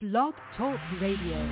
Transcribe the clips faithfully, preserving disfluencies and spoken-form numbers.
Blog Talk Radio.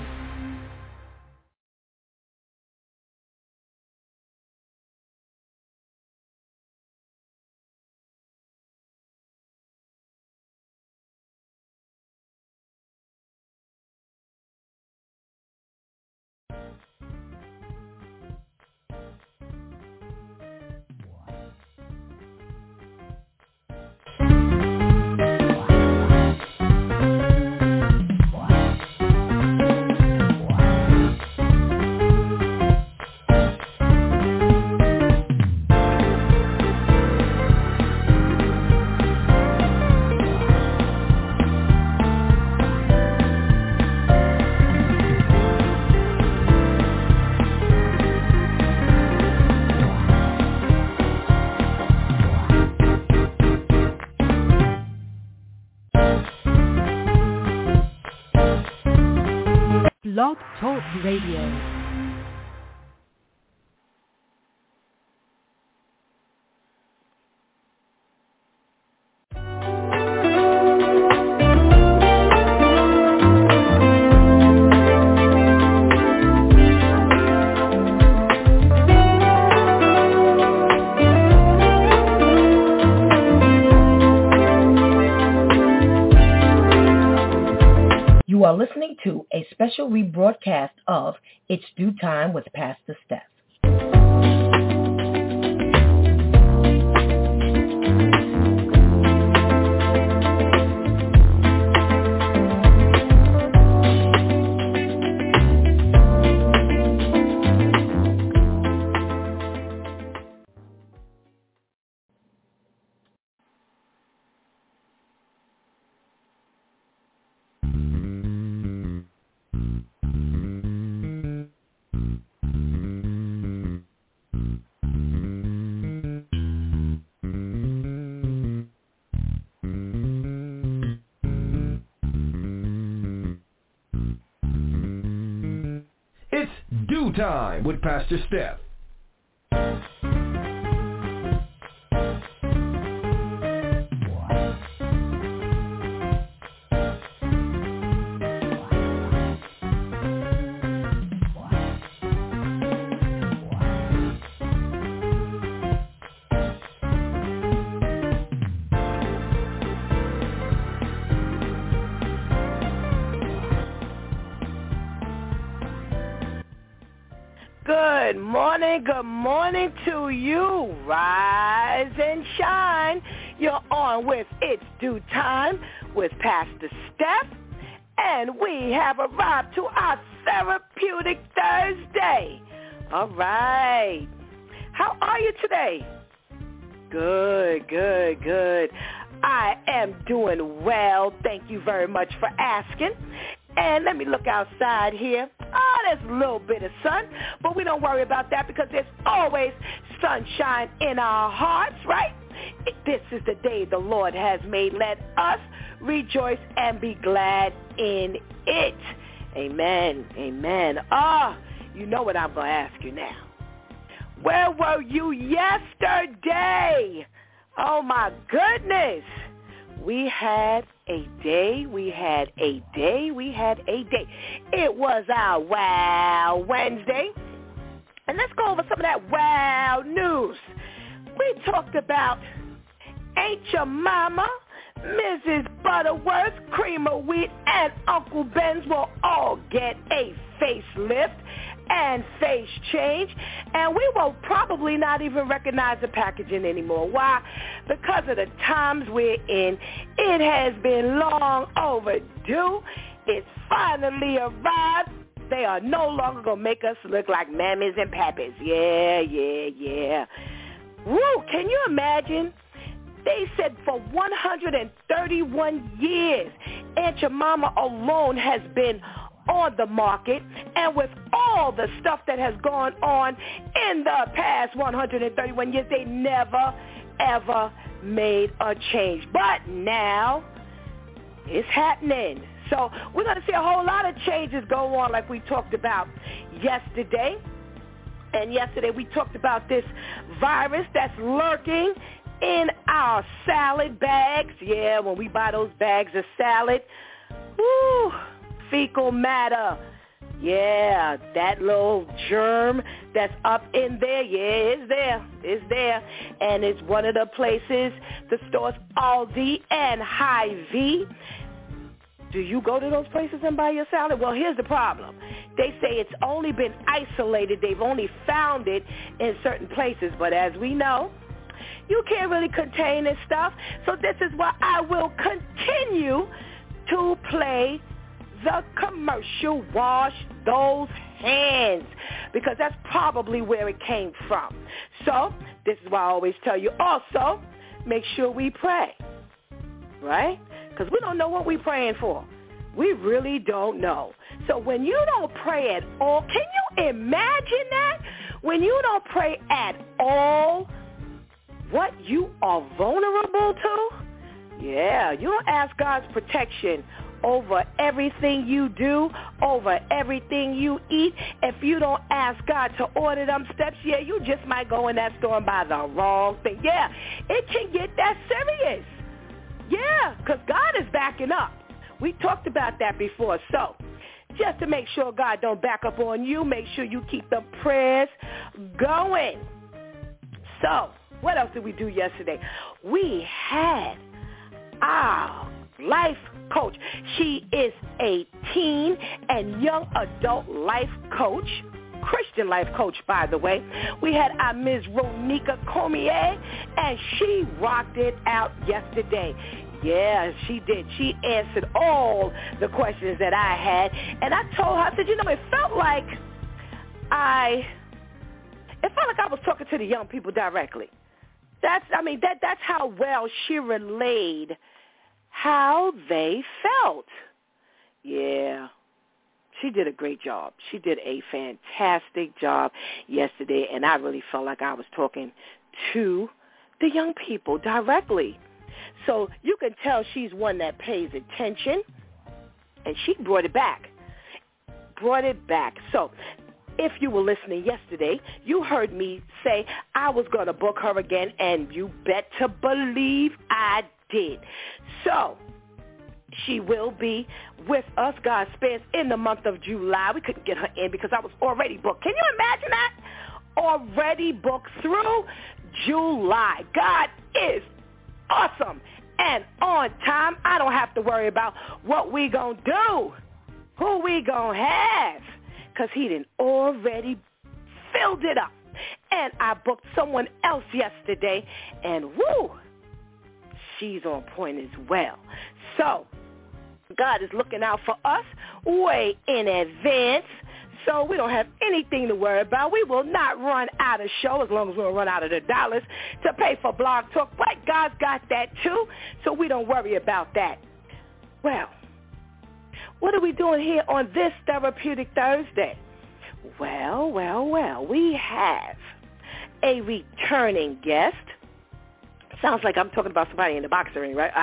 Blog Talk Radio. You are listening to a special rebroadcast of It's Due Time with Pastor Steph. Due Time with Pastor Steph. Good morning, good morning to you. Rise and shine. You're on with It's Due Time with Pastor Steph. And we have arrived to our Therapeutic Thursday. All right. How are you today? Good, good, good. I am doing well. Thank you very much for asking. And let me look outside here. Oh, there's a little bit of sun, but we don't worry about that because there's always sunshine in our hearts, right? This is the day the Lord has made. Let us rejoice and be glad in it. Amen, amen. Ah, oh, you know what I'm going to ask you now. Where were you yesterday? Oh, my goodness. We had a day, we had a day, we had a day. It was our Wow Wednesday. And let's go over some of that wow news. We talked about Ain't Your Mama, Missus Butterworth, Cream of Wheat, and Uncle Ben's will all get a facelift and face change, and we will probably not even recognize the packaging anymore. Why? Because of the times we're in. It has been long overdue. It's finally arrived. They are no longer going to make us look like mammies and pappies. Yeah, yeah, yeah. Woo, can you imagine? They said for one hundred thirty-one years, Aunt Your Mama alone has been on the market, and with all the stuff that has gone on in the past one hundred thirty-one years, they never, ever made a change. But now, it's happening. So we're going to see a whole lot of changes go on like we talked about yesterday. And yesterday we talked about this virus that's lurking in our salad bags. Yeah, when we buy those bags of salad, woo, fecal matter. Yeah, that little germ that's up in there, yeah, it's there. It's there. And it's one of the places, the stores Aldi and Hy-Vee. Do you go to those places and buy your salad? Well, here's the problem. They say it's only been isolated. They've only found it in certain places. But as we know, you can't really contain this stuff. So this is why I will continue to play the commercial Wash Those Hands, because that's probably where it came from. So this is why I always tell you also, make sure we pray, right? Because we don't know what we're praying for. We really don't know. So when you don't pray at all, can you imagine that? When you don't pray at all, what you are vulnerable to? Yeah, you don't ask God's protection over everything you do, over everything you eat. If you don't ask God to order them steps, yeah, you just might go in that store and buy the wrong thing. Yeah, it can get that serious. Yeah, because God is backing up. We talked about that before. So just to make sure God don't back up on you, make sure you keep the prayers going. So what else did we do yesterday? We had our life coach. She is a teen and young adult life coach, Christian life coach, by the way. We had our Miz Ronika Cormier, and she rocked it out yesterday. Yeah, she did. She answered all the questions that I had, and I told her, I said, you know, it felt like I, it felt like I was talking to the young people directly. That's, I mean, that that's how well she relayed how they felt. Yeah, she did a great job. She did a fantastic job yesterday, and I really felt like I was talking to the young people directly. So you can tell she's one that pays attention, and she brought it back, brought it back. So if you were listening yesterday, you heard me say I was going to book her again, and you bet to believe I did. So she will be with us, God spares, in the month of July. We couldn't get her in because I was already booked. Can you imagine that? Already booked through July. God is awesome and on time. I don't have to worry about what we gonna do, who we gonna have, because he done already filled it up. And I booked someone else yesterday, and woo, she's on point as well. So God is looking out for us way in advance, so we don't have anything to worry about. We will not run out of show as long as we don't run out of the dollars to pay for Blog Talk, but God's got that too, so we don't worry about that. Well, what are we doing here on this Therapeutic Thursday? Well, well, well, we have a returning guest. Sounds like I'm talking about somebody in the boxing ring, right?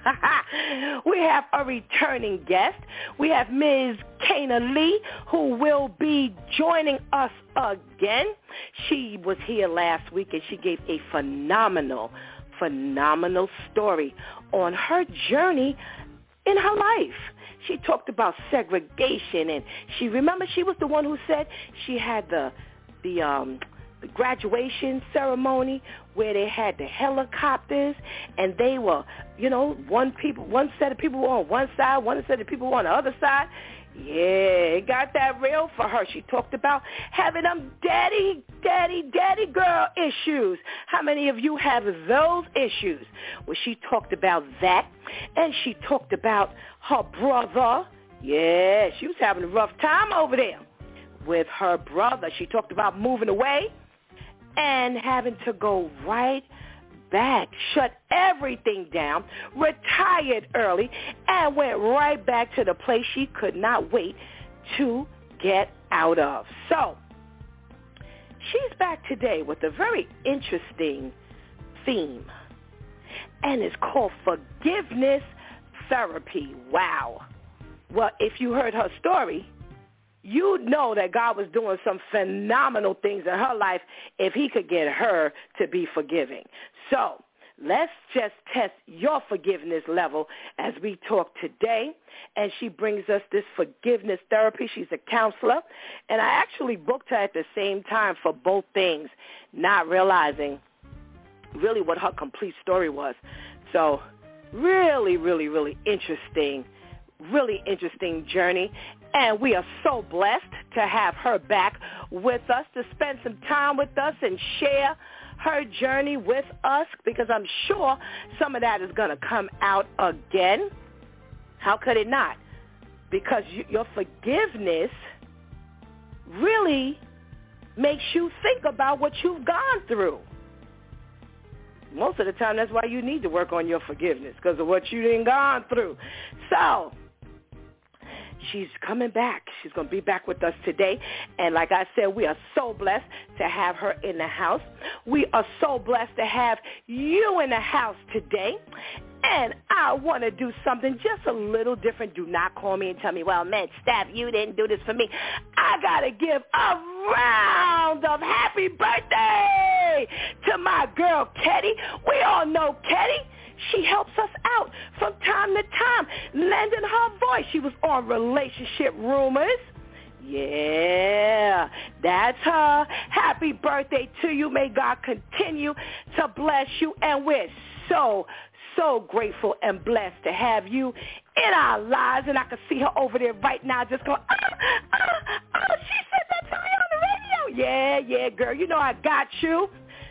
Ah, we have a returning guest. We have Miz Kana Lee, who will be joining us again. She was here last week, and she gave a phenomenal, phenomenal story on her journey in her life. She talked about segregation, and she, remember, she was the one who said she had the, the, um, the graduation ceremony where they had the helicopters, and they were, you know, one people, one set of people were on one side, one set of people were on the other side. Yeah, it got that real for her. She talked about having them daddy, daddy, daddy girl issues. How many of you have those issues? Well, she talked about that, and she talked about her brother. Yeah, she was having a rough time over there with her brother. She talked about moving away and having to go right back, shut everything down, retired early, and went right back to the place she could not wait to get out of. So she's back today with a very interesting theme, and it's called forgiveness therapy. Wow. Well, if you heard her story, you know that God was doing some phenomenal things in her life if he could get her to be forgiving. So let's just test your forgiveness level as we talk today. And she brings us this forgiveness therapy. She's a counselor. And I actually booked her at the same time for both things, not realizing really what her complete story was. So really, really, really interesting, really interesting journey. And we are so blessed to have her back with us to spend some time with us and share her journey with us, because I'm sure some of that is going to come out again. How could it not? Because you, your forgiveness really makes you think about what you've gone through. Most of the time, that's why you need to work on your forgiveness, because of what you done gone through. So she's coming back. She's going to be back with us today. And like I said, we are so blessed to have her in the house. We are so blessed to have you in the house today. And I want to do something just a little different. Do not call me and tell me, well, man, Steph, you didn't do this for me. I got to give a round of happy birthday to my girl, Ketty. We all know Ketty. She helps us out from time to time, lending her voice. She was on Relationship Rumors. Yeah, that's her. Happy birthday to you. May God continue to bless you. And we're so, so grateful and blessed to have you in our lives. And I can see her over there right now just going, oh, oh, oh, she said that to me on the radio. Yeah, yeah, girl. You know I got you.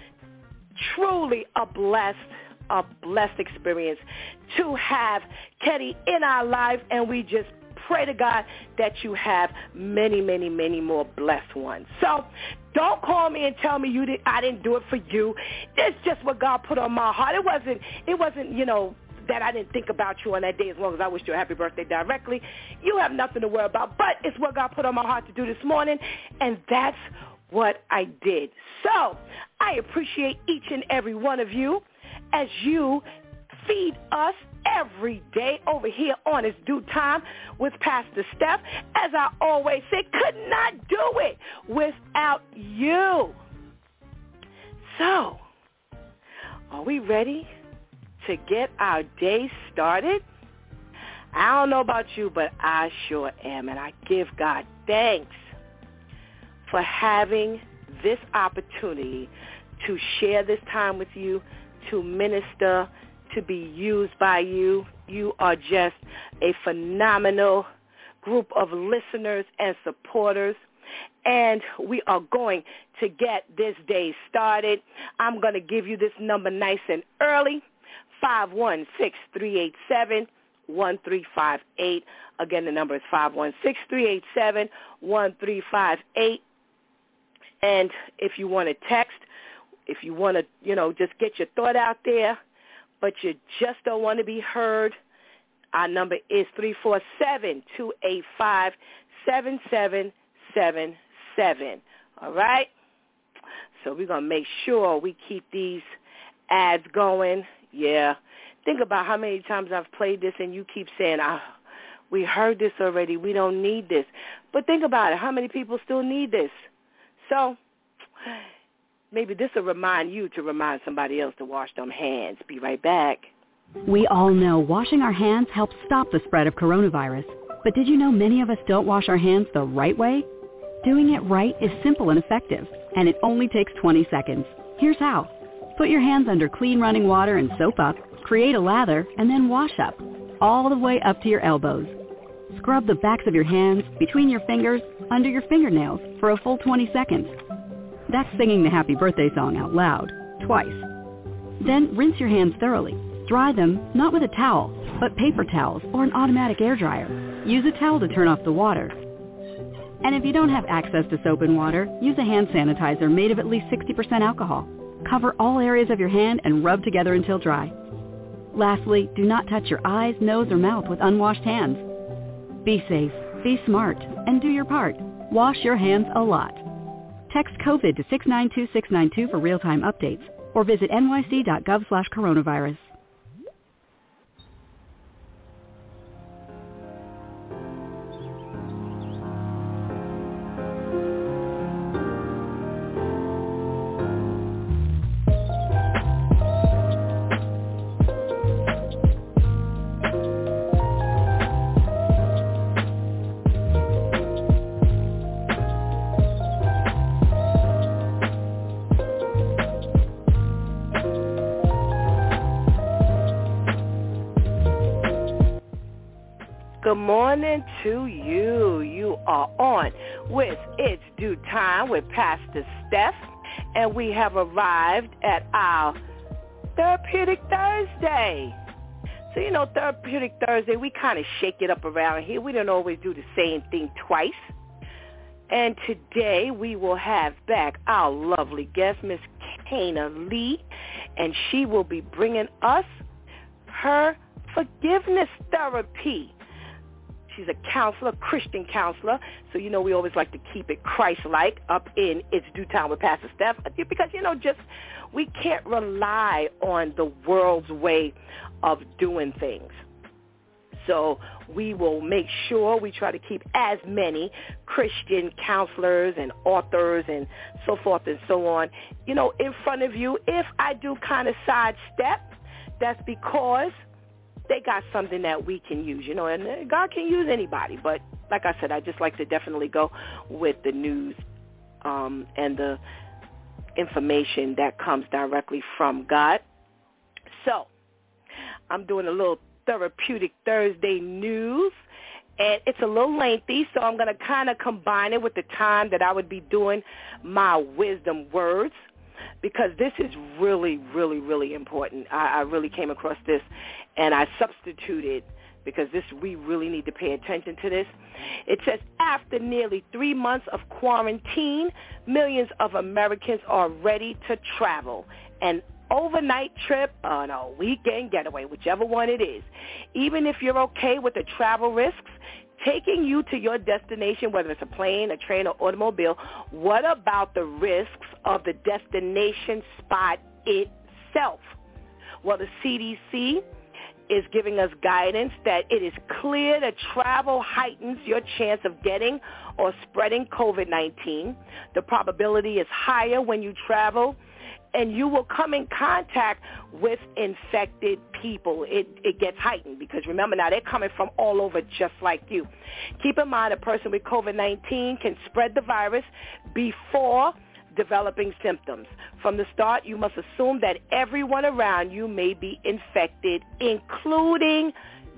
Truly a blessed a blessed experience to have Ketty in our life, and we just pray to God that you have many, many, many more blessed ones. So don't call me and tell me you did, I didn't do it for you. It's just what God put on my heart. It wasn't, it wasn't, you know, that I didn't think about you on that day as long as I wished you a happy birthday directly. You have nothing to worry about, but it's what God put on my heart to do this morning, and that's what I did. So I appreciate each and every one of you as you feed us every day over here on It's Due Time with Pastor Steph. As I always say, could not do it without you. So, are we ready to get our day started? I don't know about you, but I sure am, and I give God thanks for having this opportunity to share this time with you, to minister, to be used by you. You are just a phenomenal group of listeners and supporters, and we are going to get this day started. I'm going to give you this number nice and early, five one six, three eight seven, one three five eight. Again, the number is five one six, three eight seven, one three five eight. And if you want to text, if you want to, you know, just get your thought out there, but you just don't want to be heard, our number is three four seven, two eight five, seven seven seven seven. All right? So we're going to make sure we keep these ads going. Yeah. Think about how many times I've played this and you keep saying, oh, we heard this already. We don't need this. But think about it. How many people still need this? So maybe this will remind you to remind somebody else to wash them hands. Be right back. We all know washing our hands helps stop the spread of coronavirus. But did you know many of us don't wash our hands the right way? Doing it right is simple and effective, and it only takes twenty seconds. Here's how. Put your hands under clean running water and soap up, create a lather, and then wash up, all the way up to your elbows. Scrub the backs of your hands, between your fingers, under your fingernails for a full twenty seconds. That's singing the happy birthday song out loud, twice. Then rinse your hands thoroughly. Dry them, not with a towel, but paper towels or an automatic air dryer. Use a towel to turn off the water. And if you don't have access to soap and water, use a hand sanitizer made of at least sixty percent alcohol. Cover all areas of your hand and rub together until dry. Lastly, do not touch your eyes, nose, or mouth with unwashed hands. Be safe, be smart, and do your part. Wash your hands a lot. Text COVID to six nine two six nine two for real-time updates, or visit N Y C dot gov slash coronavirus. good morning to you. You are on with It's Due Time with Pastor Steph, and we have arrived at our Therapeutic Thursday. So, you know, Therapeutic Thursday, we kind of shake it up around here. We don't always do the same thing twice. And today we will have back our lovely guest, Miss Kana Lee, and she will be bringing us her forgiveness therapy. She's a counselor, Christian counselor, so you know we always like to keep it Christ-like up in It's Due Time with Pastor Steph, because, you know, just we can't rely on the world's way of doing things. So we will make sure we try to keep as many Christian counselors and authors and so forth and so on, you know, in front of you. If I do kind of sidestep, that's because they got something that we can use, you know, and God can use anybody. But like I said, I just like to definitely go with the news um, and the information that comes directly from God. So I'm doing a little Therapeutic Thursday news, and it's a little lengthy, so I'm going to kind of combine it with the time that I would be doing my wisdom words, because this is really, really, really important. I, I really came across this, and I substituted, because this we really need to pay attention to this. It says, after nearly three months of quarantine, millions of Americans are ready to travel. And overnight trip on a weekend getaway, whichever one it is. Even if you're okay with the travel risks, taking you to your destination, whether it's a plane, a train, or automobile, what about the risks of the destination spot itself? Well, the C D C is giving us guidance that it is clear that travel heightens your chance of getting or spreading covid nineteen. The probability is higher when you travel, and you will come in contact with infected people. It, it gets heightened because, remember, now they're coming from all over just like you. Keep in mind, a person with covid nineteen can spread the virus before developing symptoms. From the start, you must assume that everyone around you may be infected, including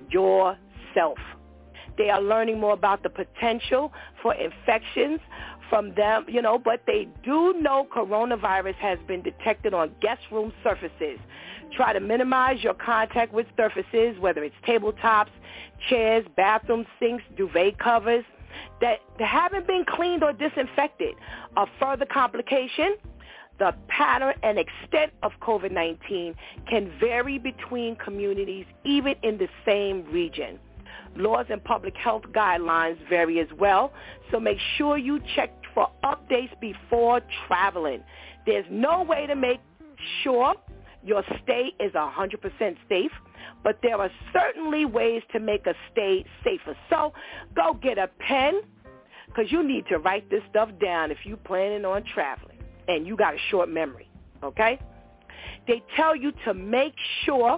yourself. They are learning more about the potential for infections from them, you know, but they do know coronavirus has been detected on guest room surfaces. Try to minimize your contact with surfaces, whether it's tabletops, chairs, bathroom sinks, duvet covers, that haven't been cleaned or disinfected. A further complication, the pattern and extent of covid nineteen can vary between communities, even in the same region. Laws and public health guidelines vary as well, so make sure you check for updates before traveling. There's no way to make sure your stay is one hundred percent safe, but there are certainly ways to make a stay safer. So go get a pen, because you need to write this stuff down if you're planning on traveling and you got a short memory, okay? They tell you to make sure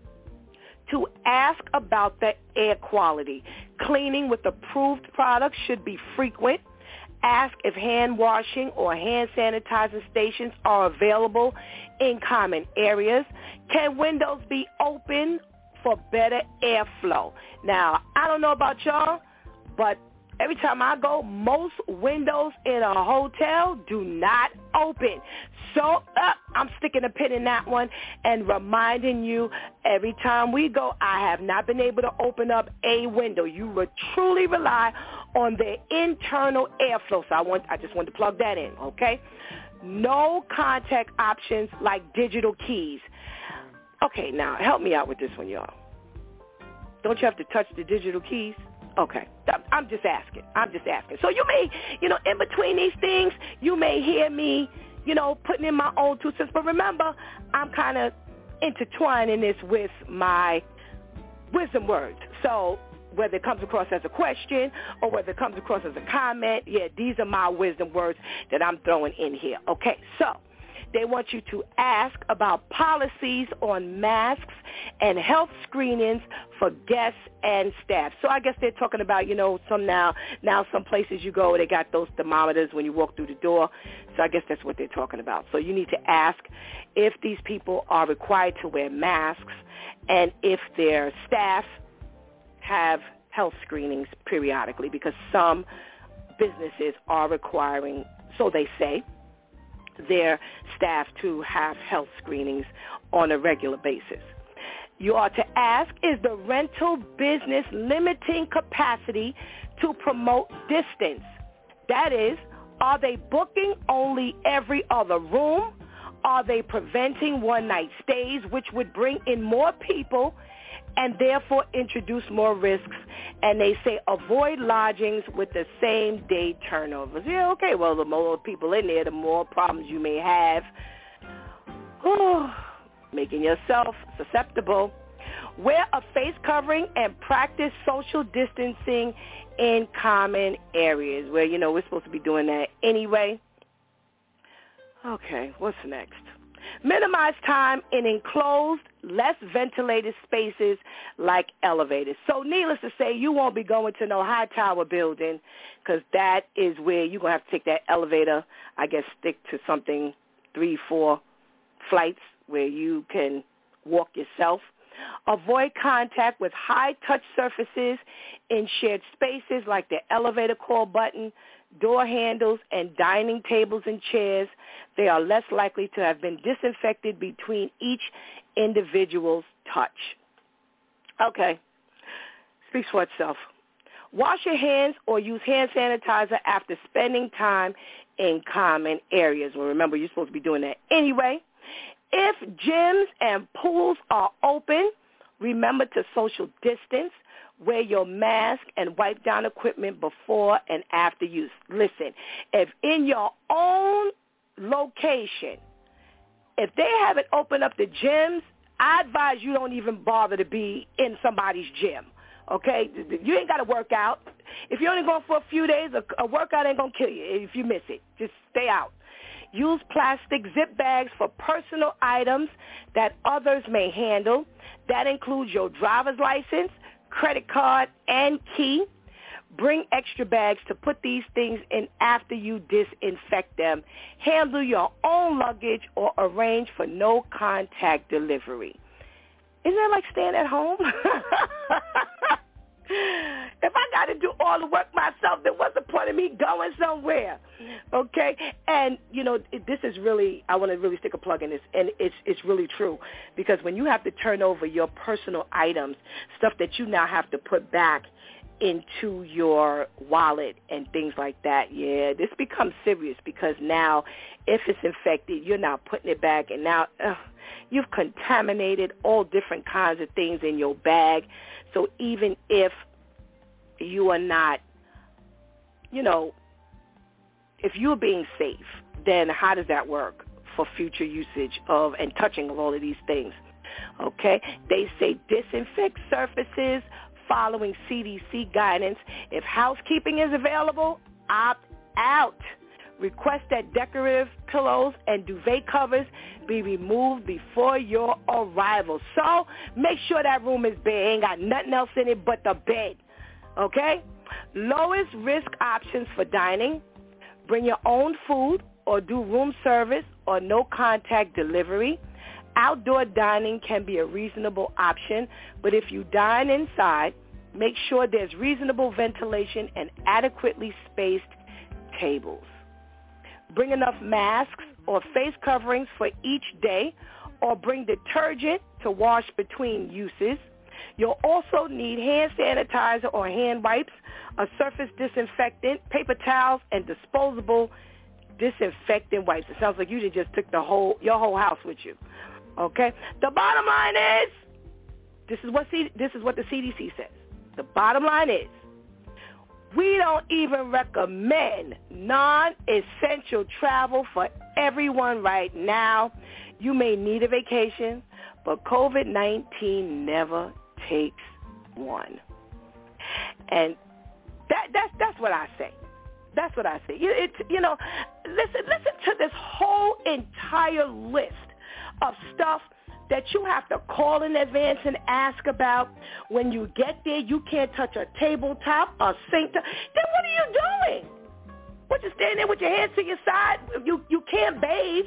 to ask about the air quality. Cleaning with approved products should be frequent. Ask if hand washing or hand sanitizing stations are available in common areas. Can windows be open for better airflow? Now, I don't know about y'all, but every time I go, most windows in a hotel do not open. So uh, I'm sticking a pin in that one and reminding you, every time we go, I have not been able to open up a window. You would truly rely on the internal airflow. So I want, I just wanted to plug that in, okay? No contact options like digital keys. Okay, now help me out with this one, y'all. Don't you have to touch the digital keys? Okay, I'm just asking. I'm just asking. So you may, you know, in between these things, you may hear me, you know, putting in my own two cents. But remember, I'm kind of intertwining this with my wisdom words. So whether it comes across as a question or whether it comes across as a comment, yeah, these are my wisdom words that I'm throwing in here. Okay, so they want you to ask about policies on masks and health screenings for guests and staff. So I guess they're talking about, you know, some now, now some places you go, they got those thermometers when you walk through the door. So I guess that's what they're talking about. So you need to ask if these people are required to wear masks and if their staff have health screenings periodically because some businesses are requiring, so they say, their staff to have health screenings on a regular basis. You ought to ask, is the rental business limiting capacity to promote distance? That is, are they booking only every other room? Are they preventing one-night stays, which would bring in more people and therefore introduce more risks? And they say avoid lodgings with the same day turnovers. Yeah, okay, well, the more people in there, the more problems you may have. Oh, making yourself susceptible. Wear a face covering and practice social distancing in common areas where, you know, we're supposed to be doing that anyway. Okay, what's next? Minimize time in enclosed, less ventilated spaces like elevators. So needless to say, you won't be going to no high tower building because that is where you're going to have to take that elevator, I guess, stick to something three, four flights where you can walk yourself. Avoid contact with high-touch surfaces in shared spaces like the elevator call button, door handles, and dining tables and chairs. They are less likely to have been disinfected between each individual's touch. Okay. Speaks for itself. Wash your hands or use hand sanitizer after spending time in common areas. Well, remember, you're supposed to be doing that anyway. If gyms and pools are open, remember to social distance. Wear your mask and wipe down equipment before and after use. Listen, if in your own location, if they haven't opened up the gyms, I advise you don't even bother to be in somebody's gym, okay? You ain't got to work out. If you're only going for a few days, a, a workout ain't going to kill you if you miss it. Just stay out. Use plastic zip bags for personal items that others may handle. That includes your driver's license, credit card, and key. Bring extra bags to put these things in after you disinfect them. Handle your own luggage or arrange for no contact delivery. Isn't that like staying at home? If I got to do all the work myself, then what's the point of me going somewhere? Okay? And, you know, it, this is really, I want to really stick a plug in this, and it's it's really true. Because when you have to turn over your personal items, stuff that you now have to put back into your wallet and things like that, yeah, this becomes serious because now if it's infected, you're now putting it back, and now uh, you've contaminated all different kinds of things in your bag. So even if you are not, you know, if you're being safe, then how does that work for future usage of and touching of all of these things? Okay? They say disinfect surfaces following C D C guidance. If housekeeping is available, opt out. Request that decorative pillows and duvet covers be removed before your arrival. So make sure that room is big. Ain't got nothing else in it but the bed. Okay? Lowest risk options for dining. Bring your own food or do room service or no contact delivery. Outdoor dining can be a reasonable option, but if you dine inside, make sure there's reasonable ventilation and adequately spaced tables. Bring enough masks or face coverings for each day, or bring detergent to wash between uses. You'll also need hand sanitizer or hand wipes, a surface disinfectant, paper towels, and disposable disinfectant wipes. It sounds like you just took the whole your whole house with you. Okay? The bottom line is, this is what C, this is what the C D C says. The bottom line is, we don't even recommend non-essential travel for everyone right now. You may need a vacation, but covid nineteen never takes one. And that that's that's what I say. That's what I say. It, you know, listen listen to this whole entire list of stuff that you have to call in advance and ask about. When you get there, you can't touch a tabletop, a sink. Then what are you doing? What, you standing there with your hands to your side? You you can't bathe.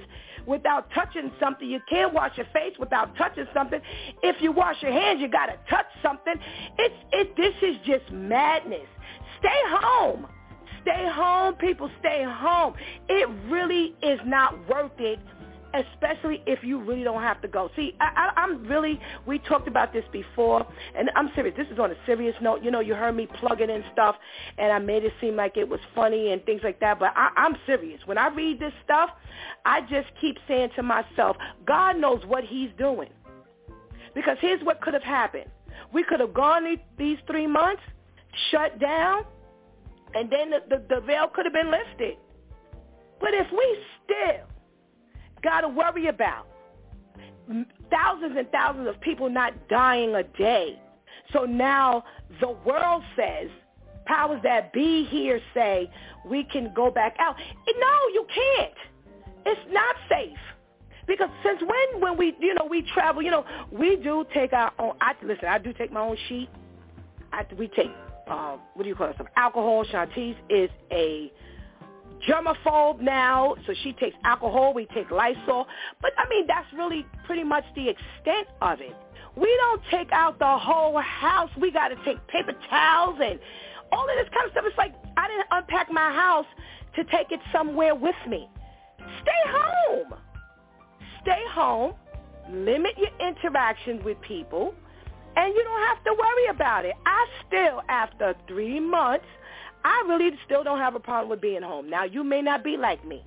without touching something. You can't wash your face without touching something. If you wash your hands, you got to touch something. It's it. This is just madness. Stay home. Stay home, people. Stay home. It really is not worth it, especially if you really don't have to go. See, I, I, I'm really, we talked about this before, and I'm serious. This is on a serious note. You know, you heard me plugging in stuff, and I made it seem like it was funny and things like that, but I, I'm serious. When I read this stuff, I just keep saying to myself, God knows what he's doing. Because here's what could have happened. We could have gone these three months, shut down, and then the, the, the veil could have been lifted. But if we still got to worry about thousands and thousands of people not dying a day, so now the world says, powers that be here say, we can go back out. No, you can't. It's not safe. Because since when, when we, you know, we travel, you know, we do take our own, I, listen, I do take my own sheet. I, we take, uh, what do you call it, some alcohol. Shantice is a germaphobe now, so she takes alcohol. We take Lysol. But, I mean, that's really pretty much the extent of it. We don't take out the whole house. We got to take paper towels and all of this kind of stuff. It's like I didn't unpack my house to take it somewhere with me. Stay home. Stay home. Limit your interactions with people. And you don't have to worry about it. I still, after three months, I really still don't have a problem with being home. Now, you may not be like me,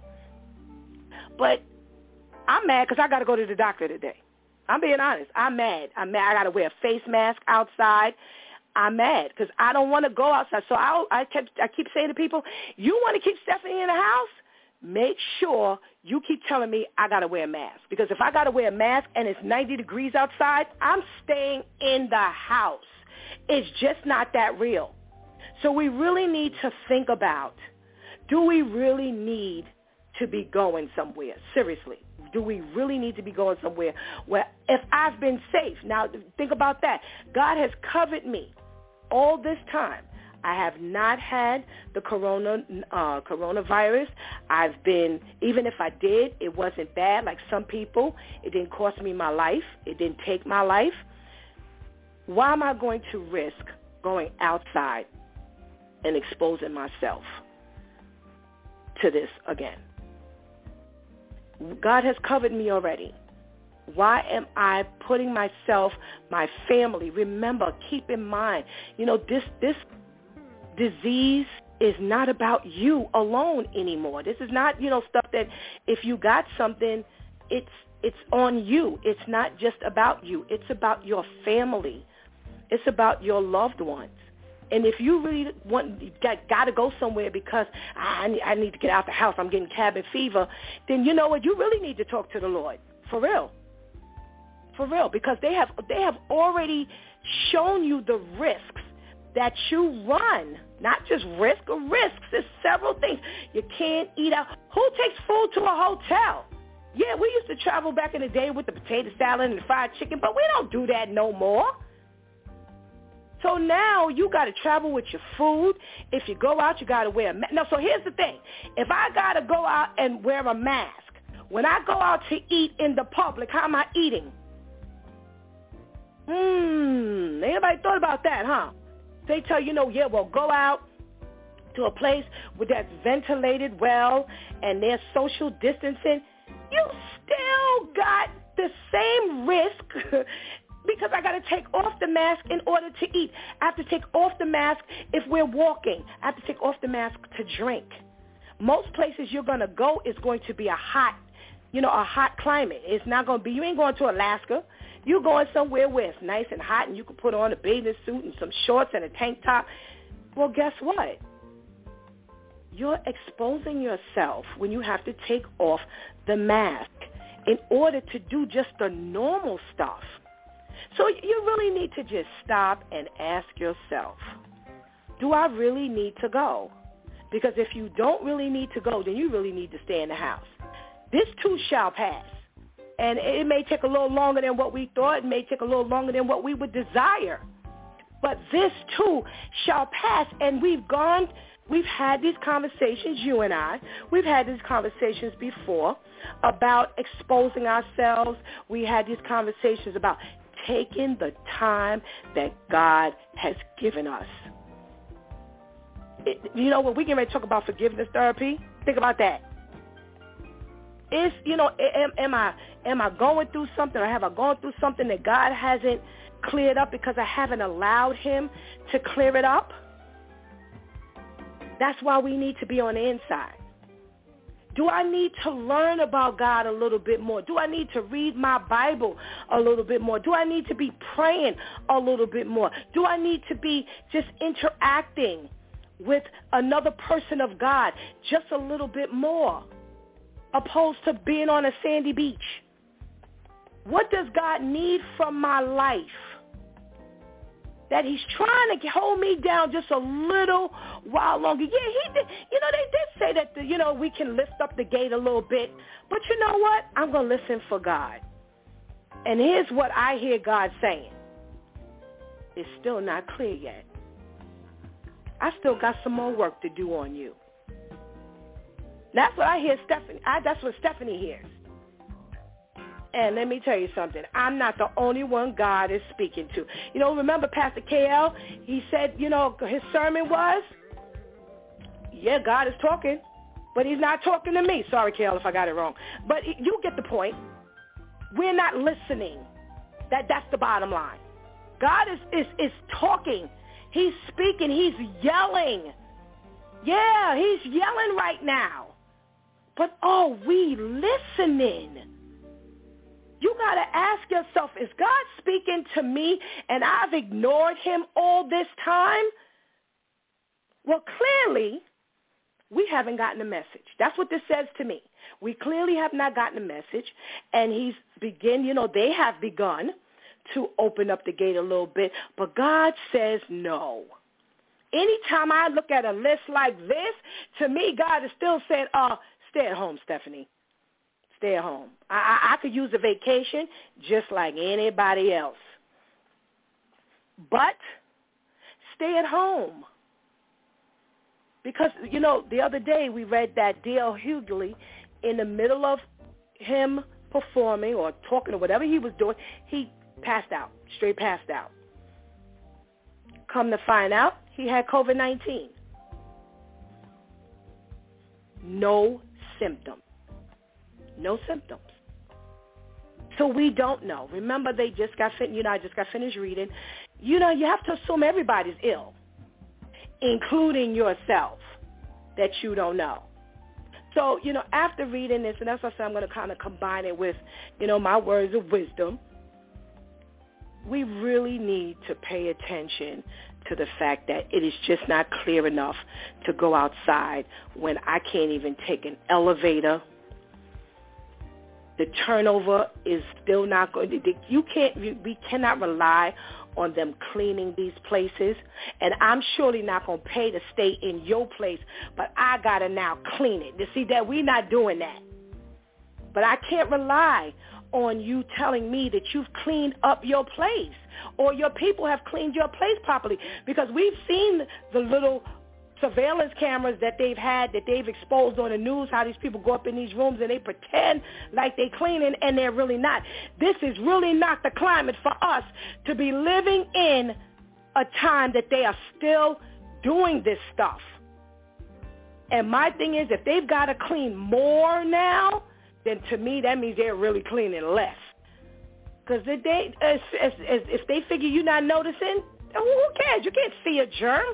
but I'm mad because I got to go to the doctor today. I'm being honest. I'm mad. I'm mad. I got to wear a face mask outside. I'm mad because I don't want to go outside. So I, I, kept, I keep saying to people, you want to keep Stephanie in the house? Make sure you keep telling me I got to wear a mask. Because if I got to wear a mask and it's ninety degrees outside, I'm staying in the house. It's just not that real. So we really need to think about, do we really need to be going somewhere? Seriously. Do we really need to be going somewhere where if I've been safe? Now, think about that. God has covered me all this time. I have not had the corona uh, coronavirus. I've been, even if I did, it wasn't bad like some people. It didn't cost me my life. It didn't take my life. Why am I going to risk going outside and exposing myself to this again? God has covered me already. Why am I putting myself, my family? Remember, keep in mind, you know, this this disease is not about you alone anymore. This is not, you know, stuff that if you got something, it's it's on you. It's not just about you. It's about your family. It's about your loved ones. And if you really want, you got, got to go somewhere because I need, I need to get out the house, I'm getting cabin fever, then you know what? You really need to talk to the Lord. For real. For real. Because they have they have already shown you the risks that you run. Not just risk or risks. There's several things. You can't eat out. Who takes food to a hotel? Yeah, we used to travel back in the day with the potato salad and the fried chicken, but we don't do that no more. So now you got to travel with your food. If you go out, you got to wear a mask. Now, so here's the thing. If I got to go out and wear a mask, when I go out to eat in the public, how am I eating? Hmm, anybody thought about that, huh? They tell you, know, yeah, well, go out to a place where that's ventilated well and there's social distancing. You still got the same risk because I got to take off the mask in order to eat. I have to take off the mask if we're walking. I have to take off the mask to drink. Most places you're going to go is going to be a hot, you know, a hot climate. It's not going to be, you ain't going to Alaska. You're going somewhere where it's nice and hot and you can put on a bathing suit and some shorts and a tank top. Well, guess what? You're exposing yourself when you have to take off the mask in order to do just the normal stuff. So you really need to just stop and ask yourself, do I really need to go? Because if you don't really need to go, then you really need to stay in the house. This too shall pass. And it may take a little longer than what we thought. It may take a little longer than what we would desire. But this too shall pass. And we've gone we've had these conversations, you and I. We've had these conversations before about exposing ourselves. We had these conversations about taking the time that God has given us. It, you know, when we get ready to talk about forgiveness therapy, think about that. Is, you know, am, am I am I going through something, or have I gone through something that God hasn't cleared up because I haven't allowed him to clear it up? That's why we need to be on the inside. Do I need to learn about God a little bit more? Do I need to read my Bible a little bit more? Do I need to be praying a little bit more? Do I need to be just interacting with another person of God just a little bit more, opposed to being on a sandy beach? What does God need from my life that he's trying to hold me down just a little while longer? Yeah, he did. You know, they did say that, the, you know, we can lift up the gate a little bit. But you know what? I'm going to listen for God. And here's what I hear God saying. It's still not clear yet. I still got some more work to do on you. That's what I hear Stephanie. I, that's what Stephanie hears. And let me tell you something. I'm not the only one God is speaking to. You know, remember Pastor K L? He said, you know, his sermon was, yeah, God is talking, but he's not talking to me. Sorry, K L, if I got it wrong. But you get the point. We're not listening. That That's the bottom line. God is, is, is talking. He's speaking. He's yelling. Yeah, he's yelling right now. But are we listening? You got to ask yourself, is God speaking to me and I've ignored him all this time? Well, clearly, we haven't gotten the message. That's what this says to me. We clearly have not gotten the message, and he's begin, you know, they have begun to open up the gate a little bit, but God says no. Anytime I look at a list like this, to me, God is still saying, uh, stay at home, Stephanie. Stay at home. I, I, I could use a vacation just like anybody else. But stay at home. Because, you know, the other day we read that D L Hughley, in the middle of him performing or talking or whatever he was doing, he passed out, straight passed out. Come to find out, he had covid nineteen. No symptoms. No symptoms. So we don't know. Remember, they just got fin- you know, I just got finished reading. You know, you have to assume everybody's ill, including yourself, that you don't know. So, you know, after reading this, and that's what I said, I'm going to kind of combine it with, you know, my words of wisdom. We really need to pay attention to the fact that it is just not clear enough to go outside when I can't even take an elevator. The turnover is still not going to, you can't, we cannot rely on them cleaning these places. And I'm surely not going to pay to stay in your place, but I got to now clean it. You see that we're not doing that. But I can't rely on you telling me that you've cleaned up your place or your people have cleaned your place properly, because we've seen the little surveillance cameras that they've had, that they've exposed on the news, how these people go up in these rooms and they pretend like they're cleaning and they're really not. This is really not the climate for us to be living in a time that they are still doing this stuff. And my thing is, if they've got to clean more now, then to me that means they're really cleaning less. Because if they, if, if, if they figure you're not noticing, who cares? You can't see a germ.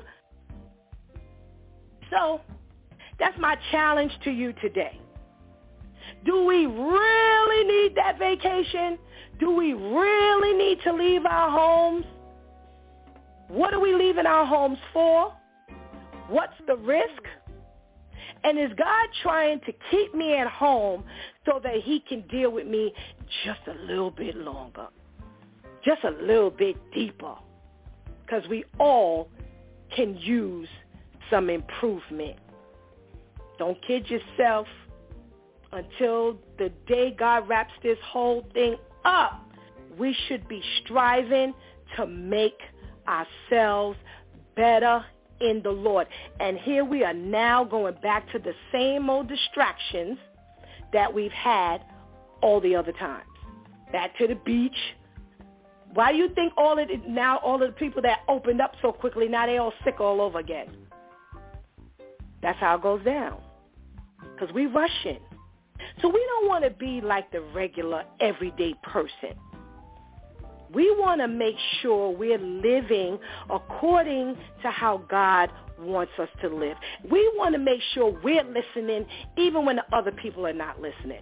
So that's my challenge to you today. Do we really need that vacation? Do we really need to leave our homes? What are we leaving our homes for? What's the risk? And is God trying to keep me at home so that he can deal with me just a little bit longer, just a little bit deeper? Because we all can use some improvement. Don't kid yourself. Until the day God wraps this whole thing up, we should be striving to make ourselves better in the Lord. And here we are now going back to the same old distractions that we've had all the other times. Back to the beach. Why do you think all of it, now all of the people that opened up so quickly, now they all sick all over again? That's how it goes down. Because we rush in. So we don't want to be like the regular, everyday person. We want to make sure we're living according to how God wants us to live. We want to make sure we're listening even when the other people are not listening.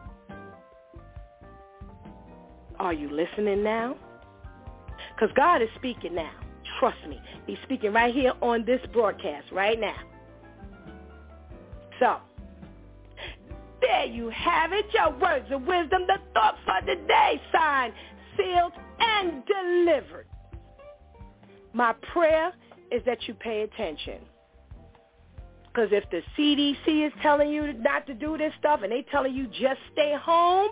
Are you listening now? Because God is speaking now. Trust me. He's speaking right here on this broadcast right now. So, there you have it, your words of wisdom, the thought for the day, signed, sealed, and delivered. My prayer is that you pay attention. Because if the C D C is telling you not to do this stuff and they telling you just stay home,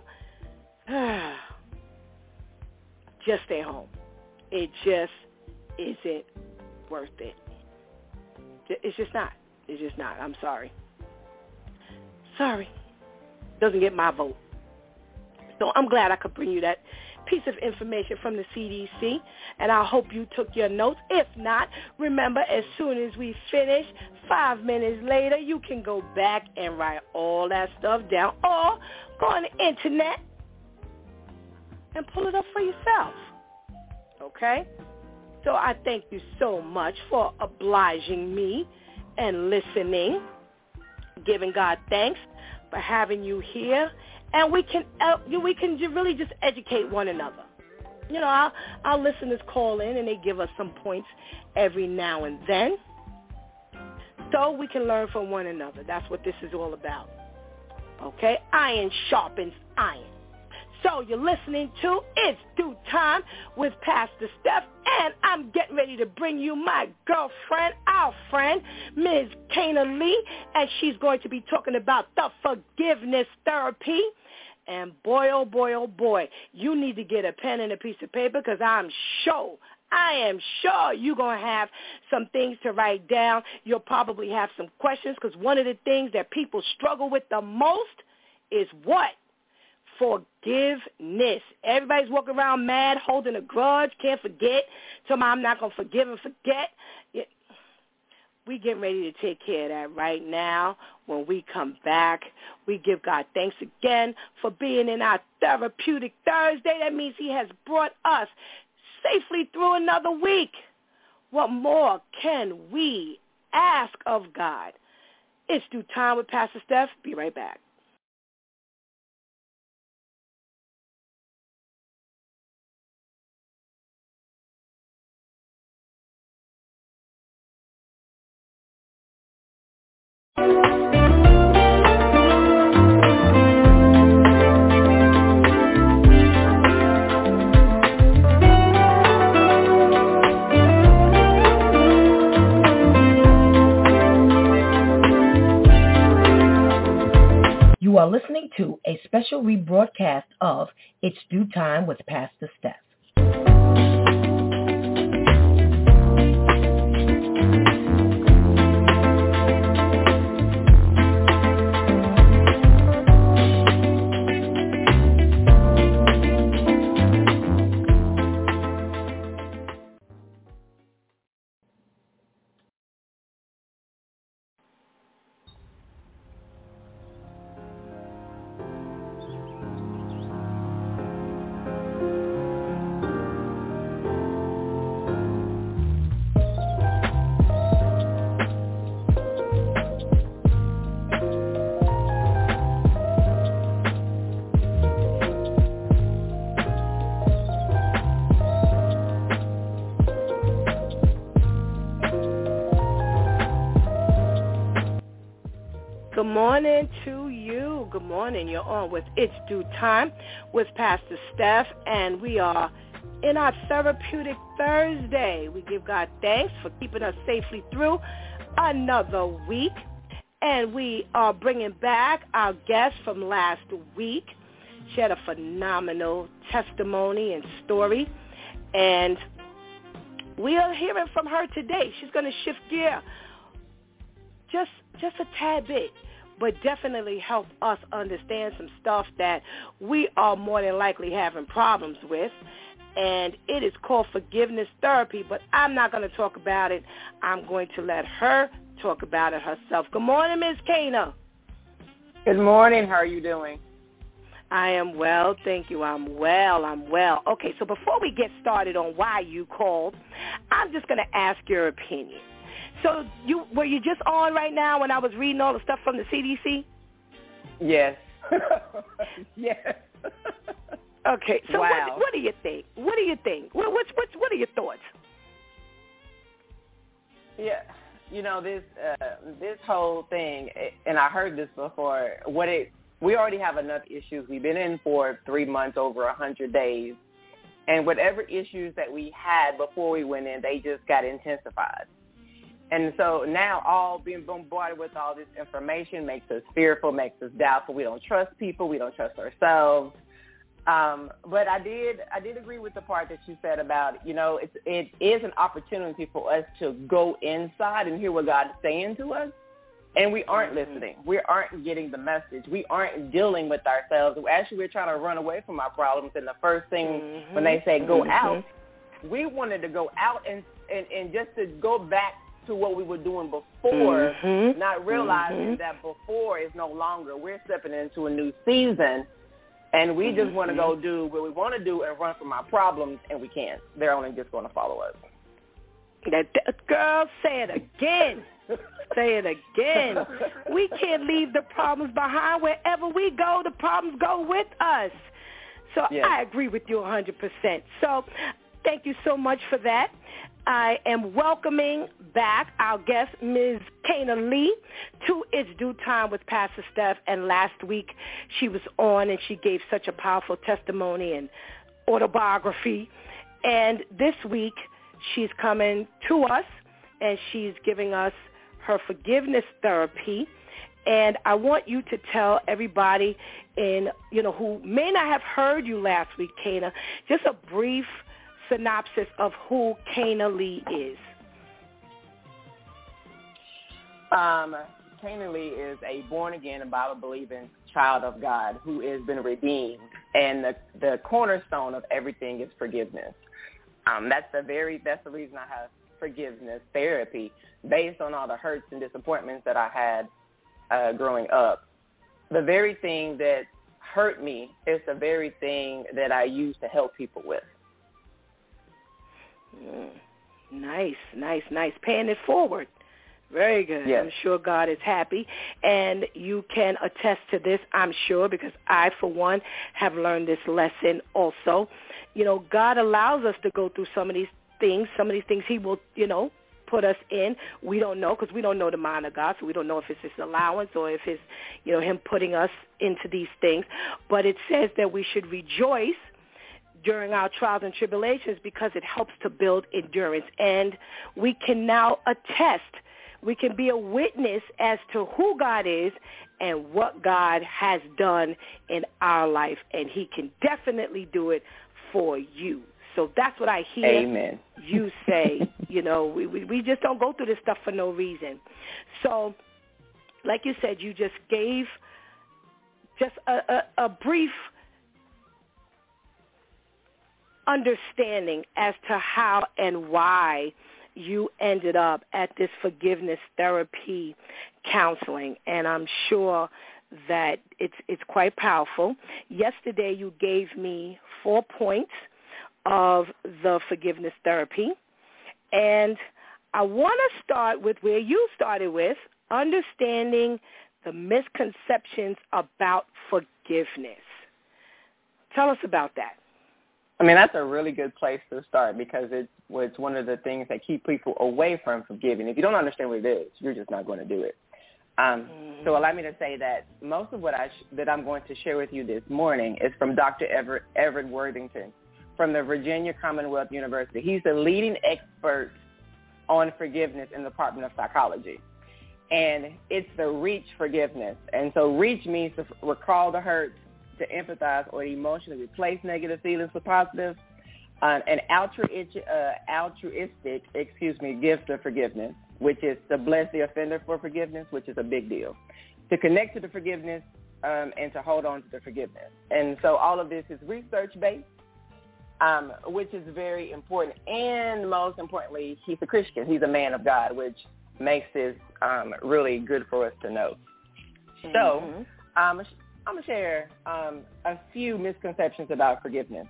just stay home. It just isn't worth it. It's just not. It's just not. I'm sorry. Sorry. Doesn't get my vote. So I'm glad I could bring you that piece of information from the C D C, and I hope you took your notes. If not, remember, as soon as we finish, five minutes later, you can go back and write all that stuff down, or go on the internet and pull it up for yourself. Okay? So I thank you so much for obliging me and listening, giving God thanks for having you here, and we can uh, we can really just educate one another. You know, our, our listeners call in and they give us some points every now and then, so we can learn from one another. That's what this is all about. Okay? Iron sharpens iron. So you're listening to It's Due Time with Pastor Steph, and I'm getting ready to bring you my girlfriend, our friend, Miz Kana Lee, and she's going to be talking about the forgiveness therapy. And boy, oh boy, oh boy, you need to get a pen and a piece of paper, because I'm sure, I am sure you're going to have some things to write down. You'll probably have some questions, because one of the things that people struggle with the most is what? Forgiveness. Everybody's walking around mad, holding a grudge, can't forget. Somebody, I'm not going to forgive and forget. We getting ready to take care of that right now. When we come back, we give God thanks again for being in our Therapeutic Thursday. That means he has brought us safely through another week. What more can we ask of God? It's Due Time with Pastor Steph. Be right back. You are listening to a special rebroadcast of It's Due Time with Pastor Steph. Good morning to you. Good morning. You're on with It's Due Time with Pastor Steph, and we are in our Therapeutic Thursday. We give God thanks for keeping us safely through another week, and we are bringing back our guest from last week. She had a phenomenal testimony and story, and we are hearing from her today. She's going to shift gear just just a tad bit, but definitely help us understand some stuff that we are more than likely having problems with. And it is called forgiveness therapy, but I'm not going to talk about it. I'm going to let her talk about it herself. Good morning, Miz Kana. Good morning. How are you doing? I am well, thank you. I'm well, I'm well. Okay, so before we get started on why you called, I'm just going to ask your opinion. So you were you just on right now when I was reading all the stuff from the C D C? Yes. Yes. Okay, so wow. what, what do you think? What do you think? What, what, what, what are your thoughts? Yeah, you know, this uh, this whole thing, and I heard this before, what it, we already have enough issues. We've been in for three months, over one hundred days, and whatever issues that we had before we went in, they just got intensified. And so now all being bombarded with all this information makes us fearful, makes us doubtful. We don't trust people. We don't trust ourselves. Um, but I did I did agree with the part that you said about, you know, it's, it is an opportunity for us to go inside and hear what God is saying to us. And we aren't mm-hmm. listening. We aren't getting the message. We aren't dealing with ourselves. Actually, we're trying to run away from our problems. And the first thing mm-hmm. when they say go mm-hmm. out, we wanted to go out and, and, and just to go back to what we were doing before, mm-hmm. not realizing mm-hmm. that before is no longer. We're stepping into a new season, and we just mm-hmm. want to go do what we want to do and run from our problems, and we can't. They're only just going to follow us. That, that girl, say it again. Say it again. We can't leave the problems behind. Wherever we go, the problems go with us. So yes. I agree with you one hundred percent. So thank you so much for that. I am welcoming back our guest, Miz Kana Lee, to It's Due Time with Pastor Steph. And last week she was on and she gave such a powerful testimony and autobiography. And this week she's coming to us and she's giving us her forgiveness therapy. And I want you to tell everybody in, you know, who may not have heard you last week, Kana, just a brief synopsis of who Kana Lee is. Um, Kana Lee is a born-again and Bible-believing child of God who has been redeemed, and the, the cornerstone of everything is forgiveness. Um, that's the very that's the reason I have forgiveness therapy, based on all the hurts and disappointments that I had uh, growing up. The very thing that hurt me is the very thing that I use to help people with. Mm, nice, nice, nice. Paying it forward. Very good. Yes. I'm sure God is happy. And you can attest to this, I'm sure, because I, for one, have learned this lesson also. You know, God allows us to go through some of these things, some of these things he will, you know, put us in. We don't know because we don't know the mind of God, so we don't know if it's his allowance or if it's, you know, him putting us into these things. But it says that we should rejoice during our trials and tribulations because it helps to build endurance. And we can now attest, we can be a witness as to who God is and what God has done in our life. And he can definitely do it for you. So that's what I hear Amen. You say. You know, we, we, we just don't go through this stuff for no reason. So like you said, you just gave just a, a, a brief understanding as to how and why you ended up at this forgiveness therapy counseling, and I'm sure that it's it's quite powerful. Yesterday you gave me four points of the forgiveness therapy, and I want to start with where you started with, understanding the misconceptions about forgiveness. Tell us about that. I mean, that's a really good place to start because it's, it's one of the things that keep people away from forgiving. If you don't understand what it is, you're just not going to do it. Um, mm-hmm. So allow me to say that most of what I sh- that I'm going to share with you this morning is from Doctor Everett, Everett Worthington from the Virginia Commonwealth University. He's the leading expert on forgiveness in the Department of Psychology. And it's the REACH forgiveness. And so REACH means to recall the hurt, to empathize or emotionally replace negative feelings with positive. uh, an altruistic, uh, altruistic, excuse me, gift of forgiveness, which is to bless the offender for forgiveness, which is a big deal. To connect to the forgiveness um, and to hold on to the forgiveness. And so all of this is research-based, um, which is very important. And most importantly, he's a Christian. He's a man of God, which makes this um, really good for us to know. Mm-hmm. So um, I'm going to share um, a few misconceptions about forgiveness.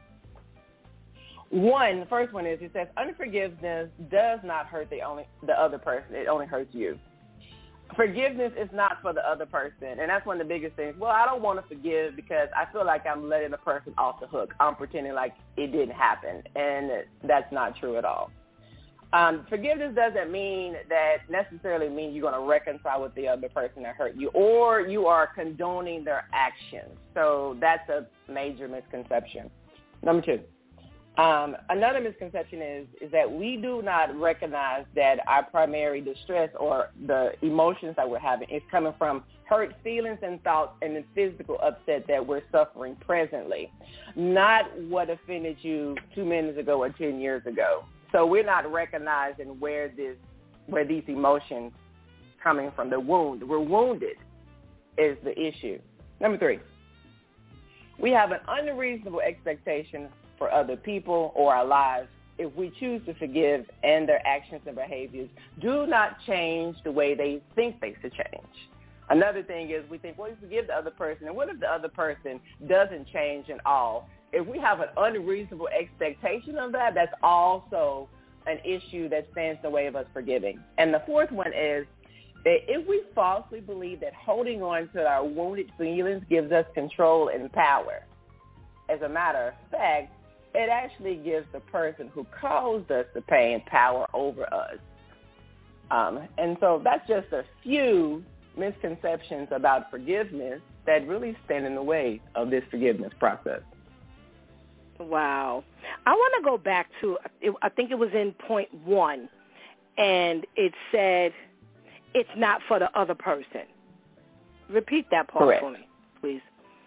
One, the first one is it says unforgiveness does not hurt the only the other person. It only hurts you. Forgiveness is not for the other person, and that's one of the biggest things. Well, I don't want to forgive because I feel like I'm letting the person off the hook. I'm pretending like it didn't happen, and that's not true at all. Um, forgiveness doesn't mean that necessarily mean you're going to reconcile with the other person that hurt you, or you are condoning their actions. So that's a major misconception. Number two. Um, another misconception is, is that we do not recognize that our primary distress or the emotions that we're having is coming from hurt feelings and thoughts and the physical upset that we're suffering presently, not what offended you two minutes ago or ten years ago. So we're not recognizing where this, where these emotions coming from. The wound, we're wounded is the issue. Number three, we have an unreasonable expectation for other people or our lives if we choose to forgive and their actions and behaviors do not change the way they think they should change. Another thing is we think, well, you forgive the other person, and what if the other person doesn't change at all? If we have an unreasonable expectation of that, that's also an issue that stands in the way of us forgiving. And the fourth one is that if we falsely believe that holding on to our wounded feelings gives us control and power, as a matter of fact, it actually gives the person who caused us the pain power over us. Um, and so that's just a few misconceptions about forgiveness that really stand in the way of this forgiveness process. Wow. I want to go back to, I think it was in point one, and it said it's not for the other person. Repeat that part Correct. For me, please.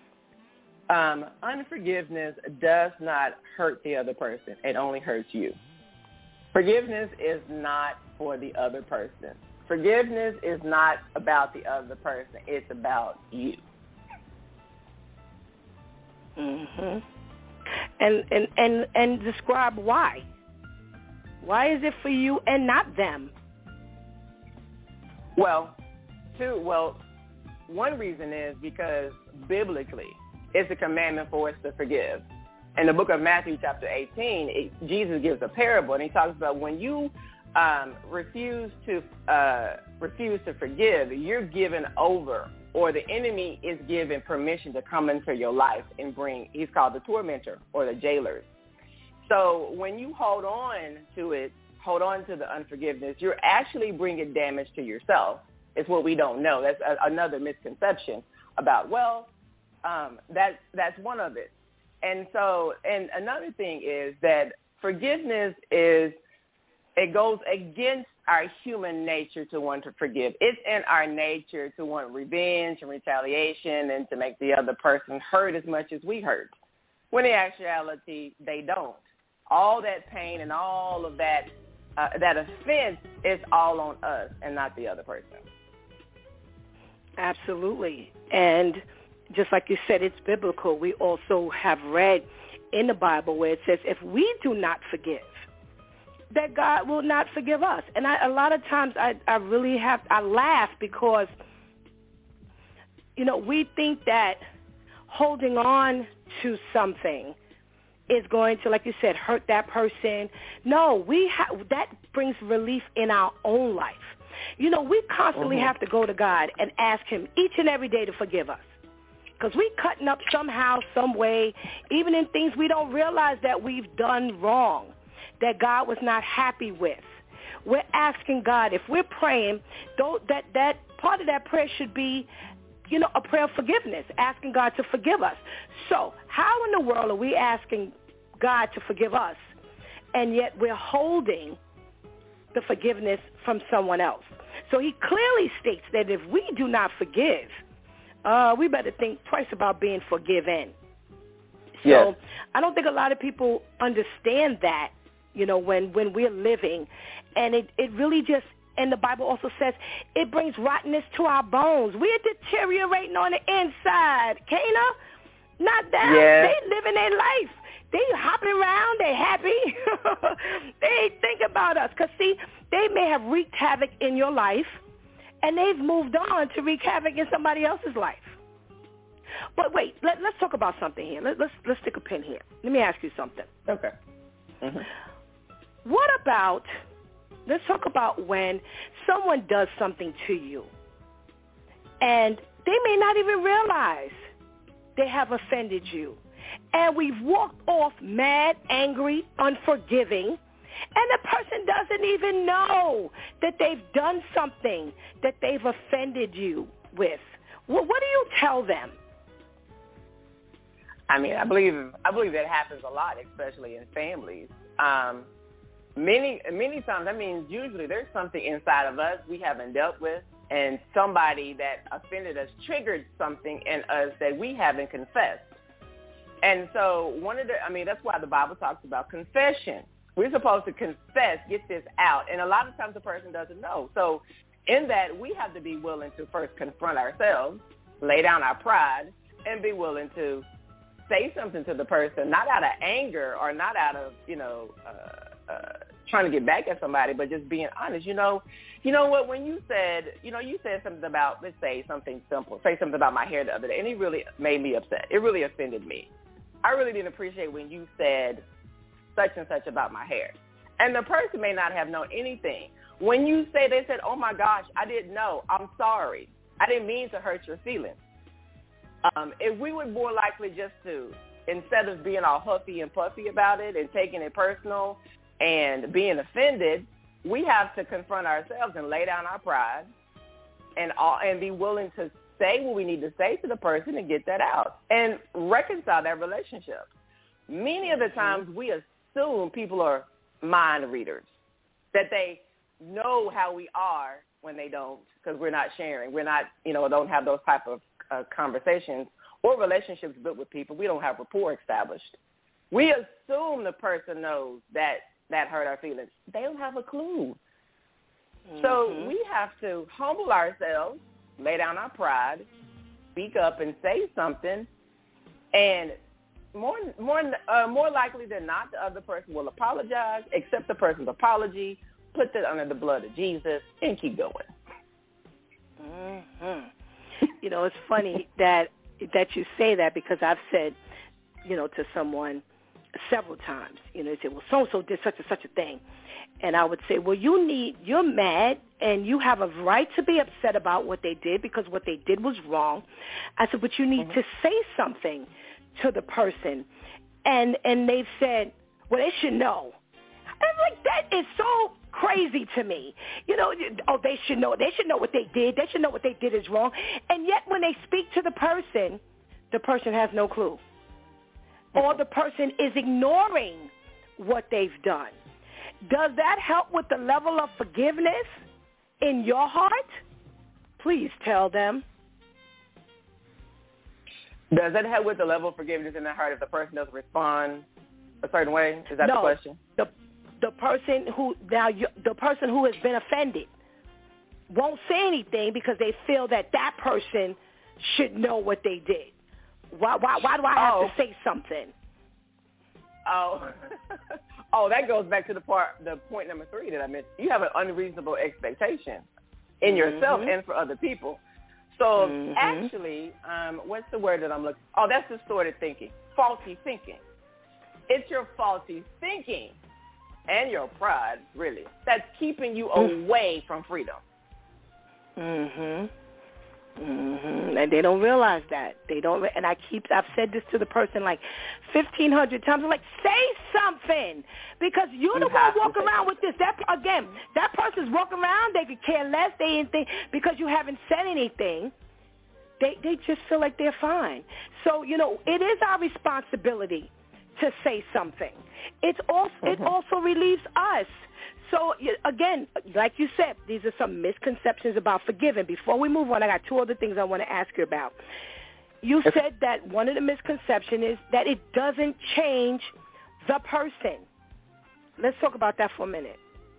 Um, unforgiveness does not hurt the other person. It only hurts you. Forgiveness is not for the other person. Forgiveness is not about the other person. It's about you. Mm-hmm. And, and, and, and describe why. Why is it for you and not them? Well, two, well, one reason is because biblically, it's a commandment for us to forgive. In the book of Matthew, chapter eighteen, it, Jesus gives a parable, and he talks about when you um, refuse to uh, refuse to forgive, you're given over, or the enemy is given permission to come into your life and bring. He's called the tormentor or the jailers. So when you hold on to it, hold on to the unforgiveness, you're actually bringing damage to yourself. It's what we don't know. That's a, another misconception about, well, Um, that, that's one of it. And so, and another thing is that forgiveness is, it goes against our human nature to want to forgive. It's in our nature to want revenge and retaliation and to make the other person hurt as much as we hurt, when in actuality, they don't. All that pain and all of that, uh, that offense is all on us and not the other person. Absolutely. And just like you said, it's biblical. We also have read in the Bible where it says, if we do not forgive, that God will not forgive us. And I, a lot of times I, I really have, I laugh because, you know, we think that holding on to something is going to, like you said, hurt that person. No, we ha- that brings relief in our own life. You know, we constantly mm-hmm. have to go to God and ask him each and every day to forgive us. Because we cutting up somehow, some way, even in things we don't realize that we've done wrong, that God was not happy with. We're asking God, if we're praying, don't, that, that part of that prayer should be, you know, a prayer of forgiveness, asking God to forgive us. So how in the world are we asking God to forgive us, and yet we're holding the forgiveness from someone else? So he clearly states that if we do not forgive, Uh, we better think twice about being forgiven. So yes. I don't think a lot of people understand that, you know, when, when we're living. And it, it really just, and the Bible also says, it brings rottenness to our bones. We're deteriorating on the inside. Kana? Not them. Yes. They living their life. They hopping around. They happy. They ain't think about us. Because, see, they may have wreaked havoc in your life, and they've moved on to wreak havoc in somebody else's life. But wait, let, let's talk about something here. Let, let's let's stick a pin here. Let me ask you something. Okay. Mm-hmm. What about, let's talk about when someone does something to you, and they may not even realize they have offended you. And we've walked off mad, angry, unforgiving, and the person doesn't even know that they've done something that they've offended you with. Well, what do you tell them? I mean, I believe I believe that happens a lot, especially in families. Um, many many times, I mean, usually there's something inside of us we haven't dealt with, and somebody that offended us triggered something in us that we haven't confessed. And so one of the, I mean, that's why the Bible talks about confession. We're supposed to confess, get this out, and a lot of times the person doesn't know. So in that, we have to be willing to first confront ourselves, lay down our pride, and be willing to say something to the person, not out of anger or not out of, you know, uh, uh, trying to get back at somebody, but just being honest. You know, you know what, when you said, you know, you said something about, let's say something simple, say something about my hair the other day, and it really made me upset. It really offended me. I really didn't appreciate when you said such and such about my hair. And the person may not have known anything. When you say, they said, oh, my gosh, I didn't know. I'm sorry. I didn't mean to hurt your feelings. Um, if we were more likely just to, instead of being all huffy and puffy about it and taking it personal and being offended, we have to confront ourselves and lay down our pride and all, and be willing to say what we need to say to the person and get that out and reconcile that relationship. Many of the times we assume people are mind readers, that they know how we are when they don't, because we're not sharing. We're not, you know, don't have those type of uh, conversations or relationships built with people. We don't have rapport established. We assume the person knows that that hurt our feelings. They don't have a clue. Mm-hmm. So we have to humble ourselves, lay down our pride, speak up and say something, and more more uh, more likely than not, the other person will apologize, accept the person's apology, put that under the blood of Jesus, and keep going. Mm-hmm. You know, it's funny that that you say that, because I've said, you know, to someone several times, you know, they say, well, so-and-so did such and such a thing. And I would say, well, you need, you're mad and you have a right to be upset about what they did because what they did was wrong. I said, but you need mm-hmm. to say something to the person. And and they've said, well, they should know. I'm like, that is so crazy to me. You know, oh, they should know. They should know what they did. They should know what they did is wrong. And yet when they speak to the person, the person has no clue. Or the person is ignoring what they've done. Does that help with the level of forgiveness in your heart? Please tell them. Does that help with the level of forgiveness in their heart if the person doesn't respond a certain way? Is that no, the question? The the person who now you, the person who has been offended won't say anything because they feel that that person should know what they did. Why why why do I have oh. to say something? Oh, oh, that goes back to the part, the point number three that I mentioned. You have an unreasonable expectation in yourself mm-hmm. and for other people. So mm-hmm. actually, um, what's the word that I'm looking? Oh, that's distorted thinking, faulty thinking. It's your faulty thinking and your pride, really, that's keeping you mm-hmm. away from freedom. Mhm. Mm-hmm. And they don't realize that. They don't. And I keep. I've said this to the person like fifteen hundred times. I'm like, say something, because you're the one walking around with this. That again, that person's walking around. They could care less. They didn't think because you haven't said anything. They they just feel like they're fine. So you know, it is our responsibility to say something. It's also mm-hmm. it also relieves us. So, again, like you said, these are some misconceptions about forgiving. Before we move on, I got two other things I want to ask you about. you said that one of the misconceptions is that it doesn't change the person. Let's talk about that for a minute.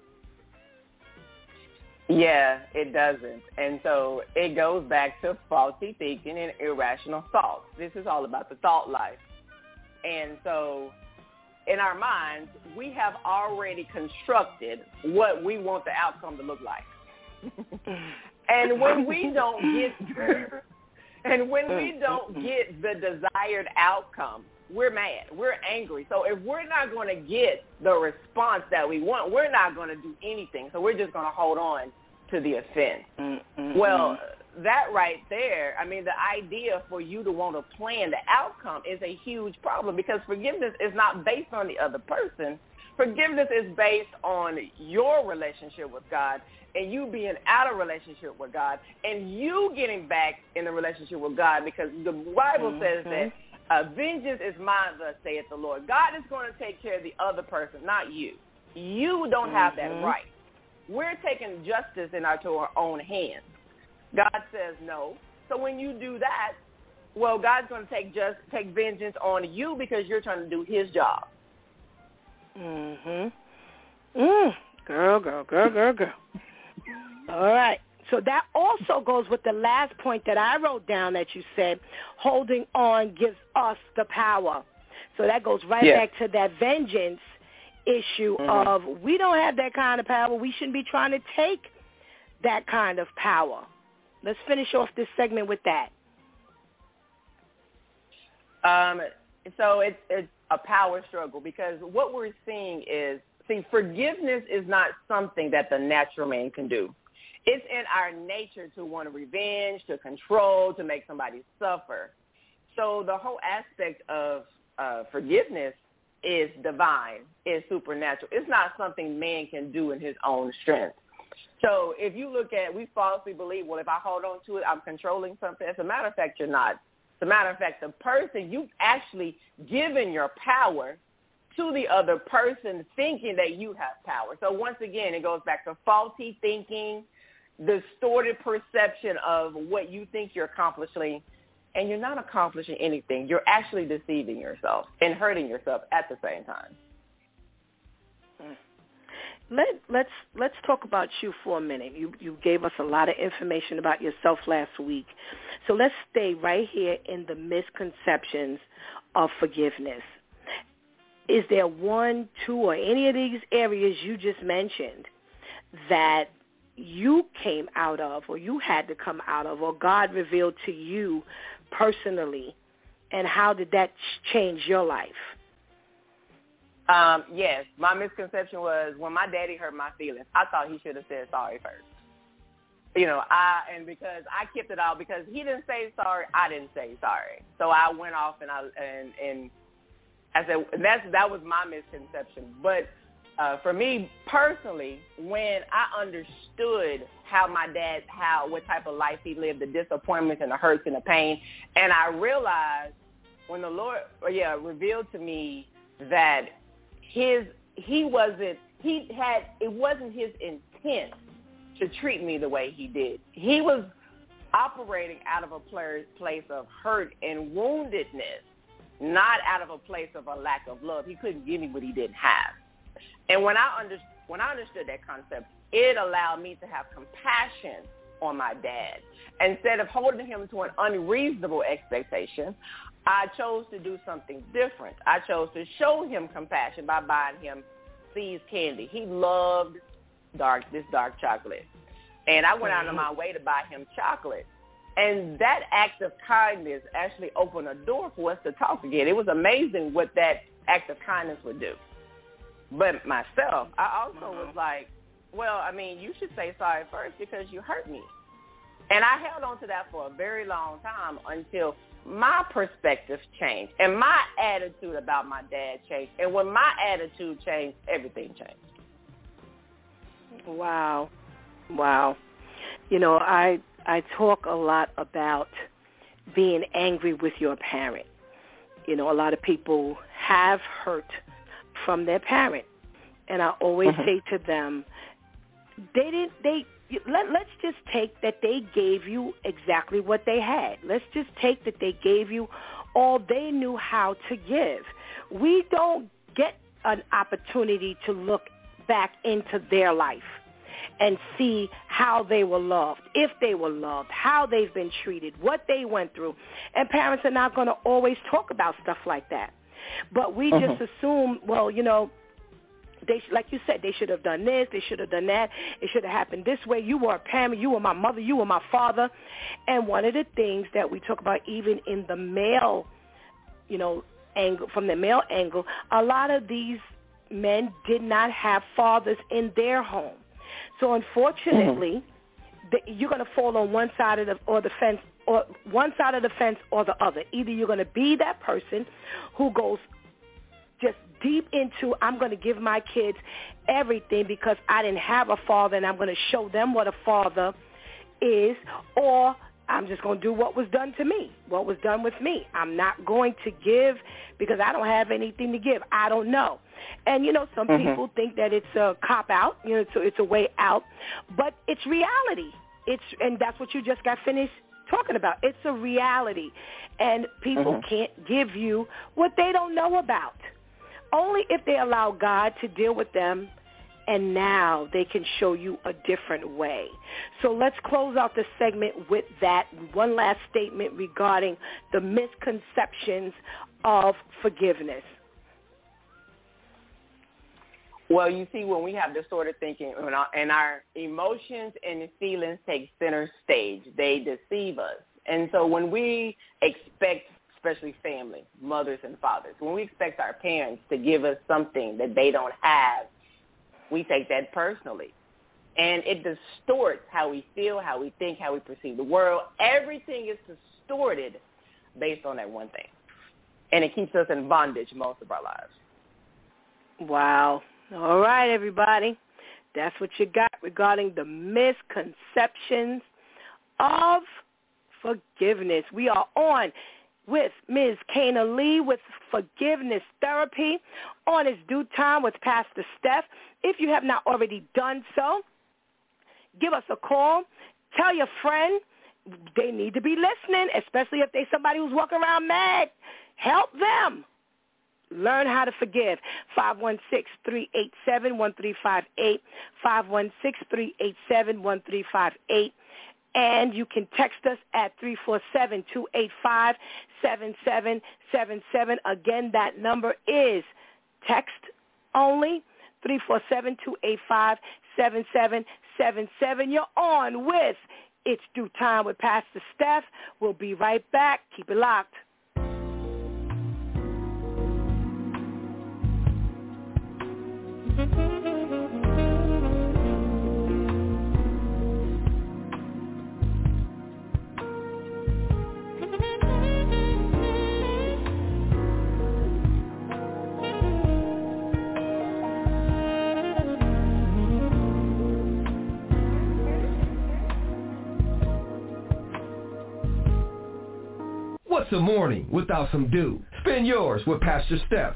Yeah, it doesn't. And so it goes back to faulty thinking and irrational thoughts. This is all about the thought life. And so in our minds, we have already constructed what we want the outcome to look like. And when we don't get and when we don't get the desired outcome, we're mad. We're angry. So if we're not going to get the response that we want, we're not going to do anything. So we're just going to hold on to the offense. Mm-hmm. Well, that right there, I mean, the idea for you to want to plan the outcome is a huge problem, because forgiveness is not based on the other person. Forgiveness is based on your relationship with God and you being out of relationship with God and you getting back in the relationship with God, because the Bible mm-hmm. says that uh, vengeance is mine, thus saith the Lord. God is going to take care of the other person, not you. You don't mm-hmm. have that right. We're taking justice in our, to our own hands. God says no. So when you do that, well, God's going to take just take vengeance on you because you're trying to do his job. Mhm. Mm. Girl, girl, girl, girl, girl. All right. So that also goes with the last point that I wrote down that you said, holding on gives us the power. So that goes right yes. back to that vengeance issue mm-hmm. of we don't have that kind of power. We shouldn't be trying to take that kind of power. Let's finish off this segment with that. Um, so it's, it's a power struggle, because what we're seeing is, see, forgiveness is not something that the natural man can do. It's in our nature to want revenge, to control, to make somebody suffer. So the whole aspect of uh, forgiveness is divine, is supernatural. It's not something man can do in his own strength. So if you look at, we falsely believe, well, if I hold on to it, I'm controlling something. As a matter of fact, you're not. As a matter of fact, the person, you've actually given your power to the other person, thinking that you have power. So once again, it goes back to faulty thinking, distorted perception of what you think you're accomplishing, and you're not accomplishing anything. You're actually deceiving yourself and hurting yourself at the same time. Let, let's let's talk about you for a minute. You you gave us a lot of information about yourself last week. So let's stay right here in the misconceptions of forgiveness. Is there one, two, or any of these areas you just mentioned that you came out of, or you had to come out of, or God revealed to you personally, and how did that change your life? Um, yes, my misconception was when my daddy hurt my feelings, I thought he should have said sorry first. You know, I and because I kept it all, because he didn't say sorry, I didn't say sorry. So I went off and I and and I said that's that was my misconception. But uh, for me personally, when I understood how my dad, how what type of life he lived, the disappointments and the hurts and the pain, and I realized when the Lord, yeah, revealed to me that his he wasn't he had it wasn't his intent to treat me the way he did. He was operating out of a place of hurt and woundedness, not out of a place of a lack of love. He couldn't give me what he didn't have. And when I under, when I understood that concept, it allowed me to have compassion on my dad. Instead of holding him to an unreasonable expectation, I chose to do something different. I chose to show him compassion by buying him See's candy. He loved dark this dark chocolate. And I went out of my way to buy him chocolate. And that act of kindness actually opened a door for us to talk again. It was amazing what that act of kindness would do. But myself, I also was like, well, I mean, you should say sorry first because you hurt me. And I held on to that for a very long time until my perspective changed and my attitude about my dad changed. And when my attitude changed, everything changed. Wow. Wow. You know, I I talk a lot about being angry with your parent. You know, a lot of people have hurt from their parent. And I always mm-hmm. say to them, they didn't, they, you, let, let's just take that they gave you exactly what they had. Let's just take that they gave you all they knew how to give. We don't get an opportunity to look back into their life and see how they were loved, if they were loved, how they've been treated, what they went through. And parents are not going to always talk about stuff like that. But we mm-hmm. just assume, well, you know, they like you said, they should have done this, they should have done that, it should have happened this way. You were a parent, you were my mother, you were my father. And one of the things that we talk about even in the male, you know, angle, from the male angle, a lot of these men did not have fathers in their home. So unfortunately, mm-hmm. the, you're going to fall on one side of the or the fence, or one side of the fence or the other. Either you're going to be that person who goes just deep into, I'm going to give my kids everything because I didn't have a father and I'm going to show them what a father is, or I'm just going to do what was done to me, what was done with me. I'm not going to give because I don't have anything to give. I don't know. And, you know, some mm-hmm. people think that it's a cop-out, you know, it's a, it's a way out, but it's reality. It's and that's what you just got finished talking about. It's a reality, and people mm-hmm. can't give you what they don't know about. Only if they allow God to deal with them, and now they can show you a different way. So let's close out the segment with that one last statement regarding the misconceptions of forgiveness. Well, you see, when we have distorted thinking and our emotions and feelings take center stage, they deceive us. And so when we expect, especially family, mothers and fathers, when we expect our parents to give us something that they don't have, we take that personally. And it distorts how we feel, how we think, how we perceive the world. Everything is distorted based on that one thing. And it keeps us in bondage most of our lives. Wow. All right, everybody. That's what you got regarding the misconceptions of forgiveness. We are on with Miz Kana Lee with Forgiveness Therapy on It's Due Time with Pastor Steph. If you have not already done so, give us a call. Tell your friend they need to be listening, especially if they're somebody who's walking around mad. Help them. Learn how to forgive. five one six, three eight seven, one three five eight, five one six, three eight seven, one three five eight. And you can text us at three four seven, two eight five, seven seven seven seven. Again, that number is text only, three four seven, two eight five, seven seven seven seven. You're on with It's Due Time with Pastor Steph. We'll be right back. Keep it locked. What's a morning without some dew? Spin yours with Pastor Steph.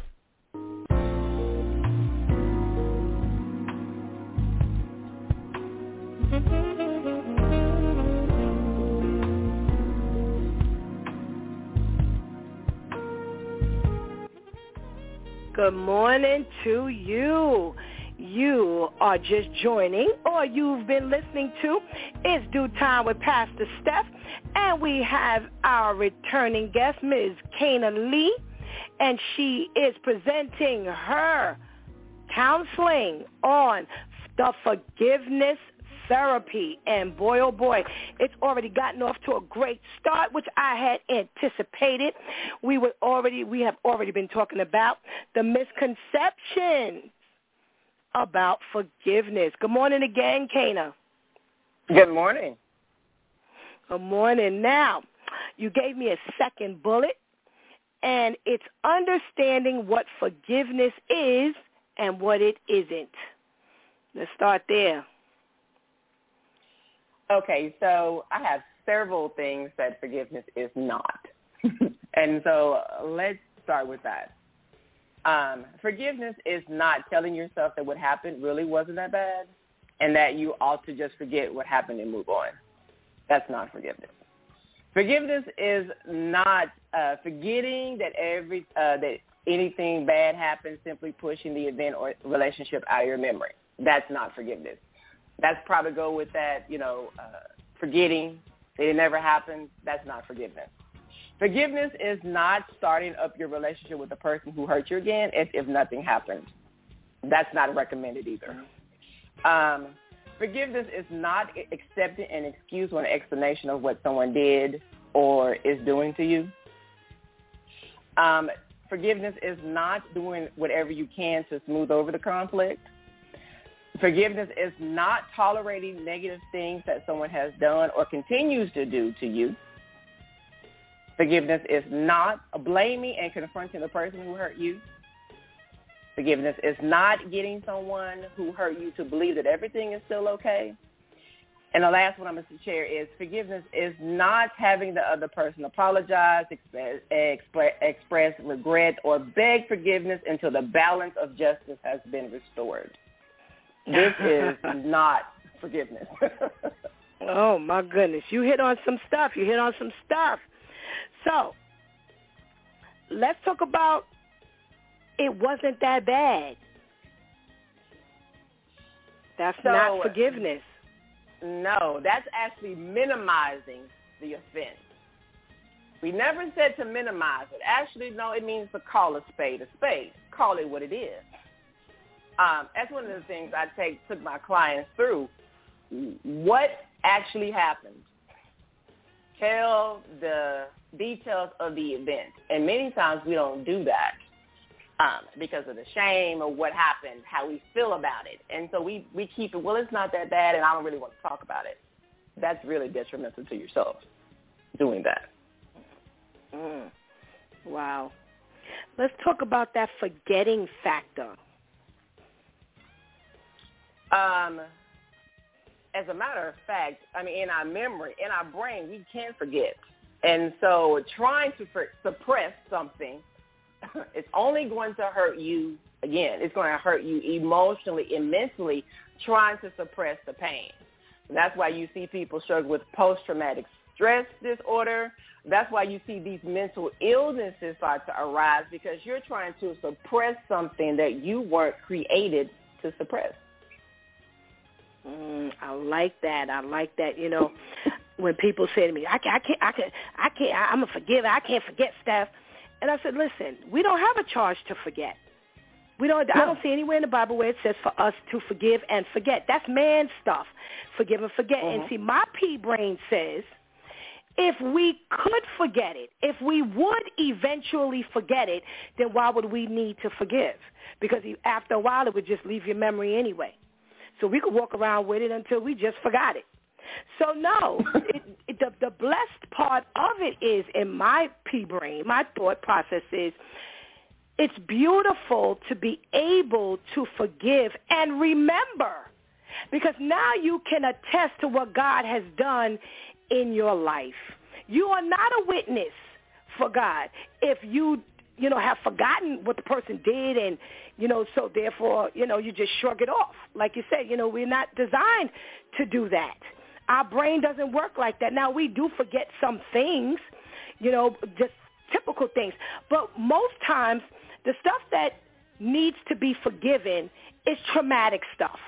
Good morning to you. You are just joining, or you've been listening to It's Due Time with Pastor Steph, and we have our returning guest, Miz Kana Lee, and she is presenting her counseling on the forgiveness therapy. And boy, oh boy, it's already gotten off to a great start, which I had anticipated. We were already, we have already been talking about the misconceptions about forgiveness. Good morning again, Kana. Good morning. Good morning. Now, you gave me a second bullet, and it's understanding what forgiveness is and what it isn't. Let's start there. Okay, so I have several things that forgiveness is not. And so let's start with that. Um, forgiveness is not telling yourself that what happened really wasn't that bad. and that you ought to just forget what happened and move on. That's not forgiveness. Forgiveness is not uh, forgetting that every uh, that anything bad happened, simply pushing the event or relationship out of your memory. That's not forgiveness. That's probably go with that, you know, uh, forgetting that it never happened. That's not forgiveness. Forgiveness is not starting up your relationship with the person who hurt you again if, if nothing happened. That's not recommended either. Um, forgiveness is not accepting an excuse or an explanation of what someone did or is doing to you. Um, forgiveness is not doing whatever you can to smooth over the conflict. Forgiveness is not tolerating negative things that someone has done or continues to do to you. Forgiveness is not blaming and confronting the person who hurt you. Forgiveness is not getting someone who hurt you to believe that everything is still okay. And the last one I'm going to share is forgiveness is not having the other person apologize, express, express, express regret, or beg forgiveness until the balance of justice has been restored. This is not forgiveness. Oh, my goodness. You hit on some stuff. You hit on some stuff. So let's talk about it wasn't that bad. That's so, not forgiveness. No, that's actually minimizing the offense. We never said to minimize it. Actually, no, it means to call a spade a spade. Call it what it is. Um, that's one of the things I take took my clients through. What actually happened? Tell the details of the event. And many times we don't do that um, because of the shame of what happened, how we feel about it. And so we, we keep it, well, it's not that bad, and I don't really want to talk about it. That's really detrimental to yourself, doing that. Mm. Wow. Let's talk about that forgetting factor. Um. As a matter of fact, I mean, in our memory, in our brain, we can forget. And so trying to for, suppress something, it's only going to hurt you, again, it's going to hurt you emotionally and mentally trying to suppress the pain. And that's why you see people struggle with post-traumatic stress disorder. That's why you see these mental illnesses start to arise, because you're trying to suppress something that you weren't created to suppress. Mm, I like that. I like that. You know, when people say to me, I can't, I can't, I can't, I can't, I'm a forgiver. I can't forget stuff. And I said, listen, we don't have a charge to forget. We don't. No. I don't see anywhere in the Bible where it says for us to forgive and forget. That's man stuff. Forgive and forget. Mm-hmm. And see, my pea brain says, if we could forget it, if we would eventually forget it, then why would we need to forgive? Because after a while, it would just leave your memory anyway. So we could walk around with it until we just forgot it. So no, it, it, the, the blessed part of it is, in my pea brain, my thought process is, it's beautiful to be able to forgive and remember, because now you can attest to what God has done in your life. You are not a witness for God if you, you know, have forgotten what the person did, and, you know, so therefore, you know, you just shrug it off. Like you said, you know, we're not designed to do that. Our brain doesn't work like that. Now, we do forget some things, you know, just typical things. But most times, the stuff that needs to be forgiven is traumatic stuff.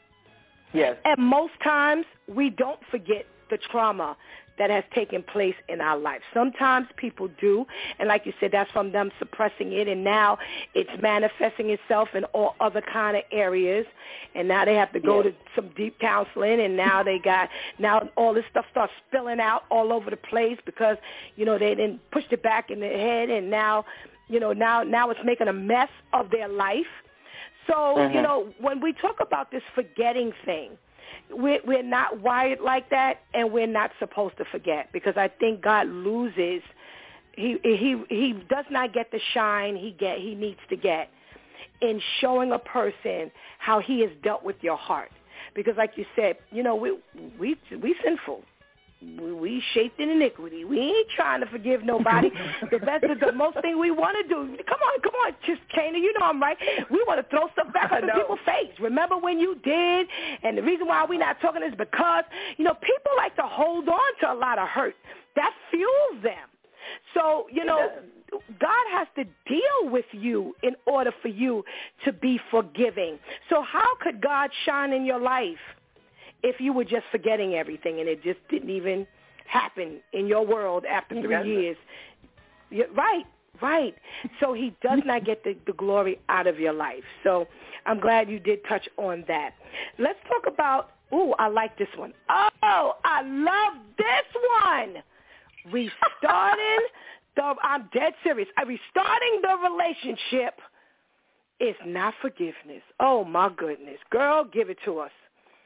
Yes. And most times, we don't forget the trauma that has taken place in our life. Sometimes people do, and like you said, that's from them suppressing it, and now it's manifesting itself in all other kind of areas, and now they have to go yes. to some deep counseling, and now they got, now all this stuff starts spilling out all over the place because, you know, they didn't push it back in their head, and now, you know, now, now it's making a mess of their life. So, mm-hmm. you know, when we talk about this forgetting thing, We're, we're not wired like that, and we're not supposed to forget, because I think God loses. He he he does not get the shine he get he needs to get in showing a person how he has dealt with your heart. Because, like you said, you know, we we we sinful. we, we shaped in iniquity. We ain't trying to forgive nobody. the best, the most thing we want to do, come on, come on, just Kana, you know I'm right. We want to throw stuff back in people's face. Remember when you did? And the reason why we're not talking is because, you know, people like to hold on to a lot of hurt. That fuels them. So, you know, God has to deal with you in order for you to be forgiving. So how could God shine in your life if you were just forgetting everything and it just didn't even happen in your world after three years? Yeah, right, right. So he does not get the, the glory out of your life. So I'm glad you did touch on that. Let's talk about, ooh, I like this one. Oh, I love this one. Restarting the, I'm dead serious. Uh, restarting the relationship is not forgiveness. Oh, my goodness. Girl, give it to us.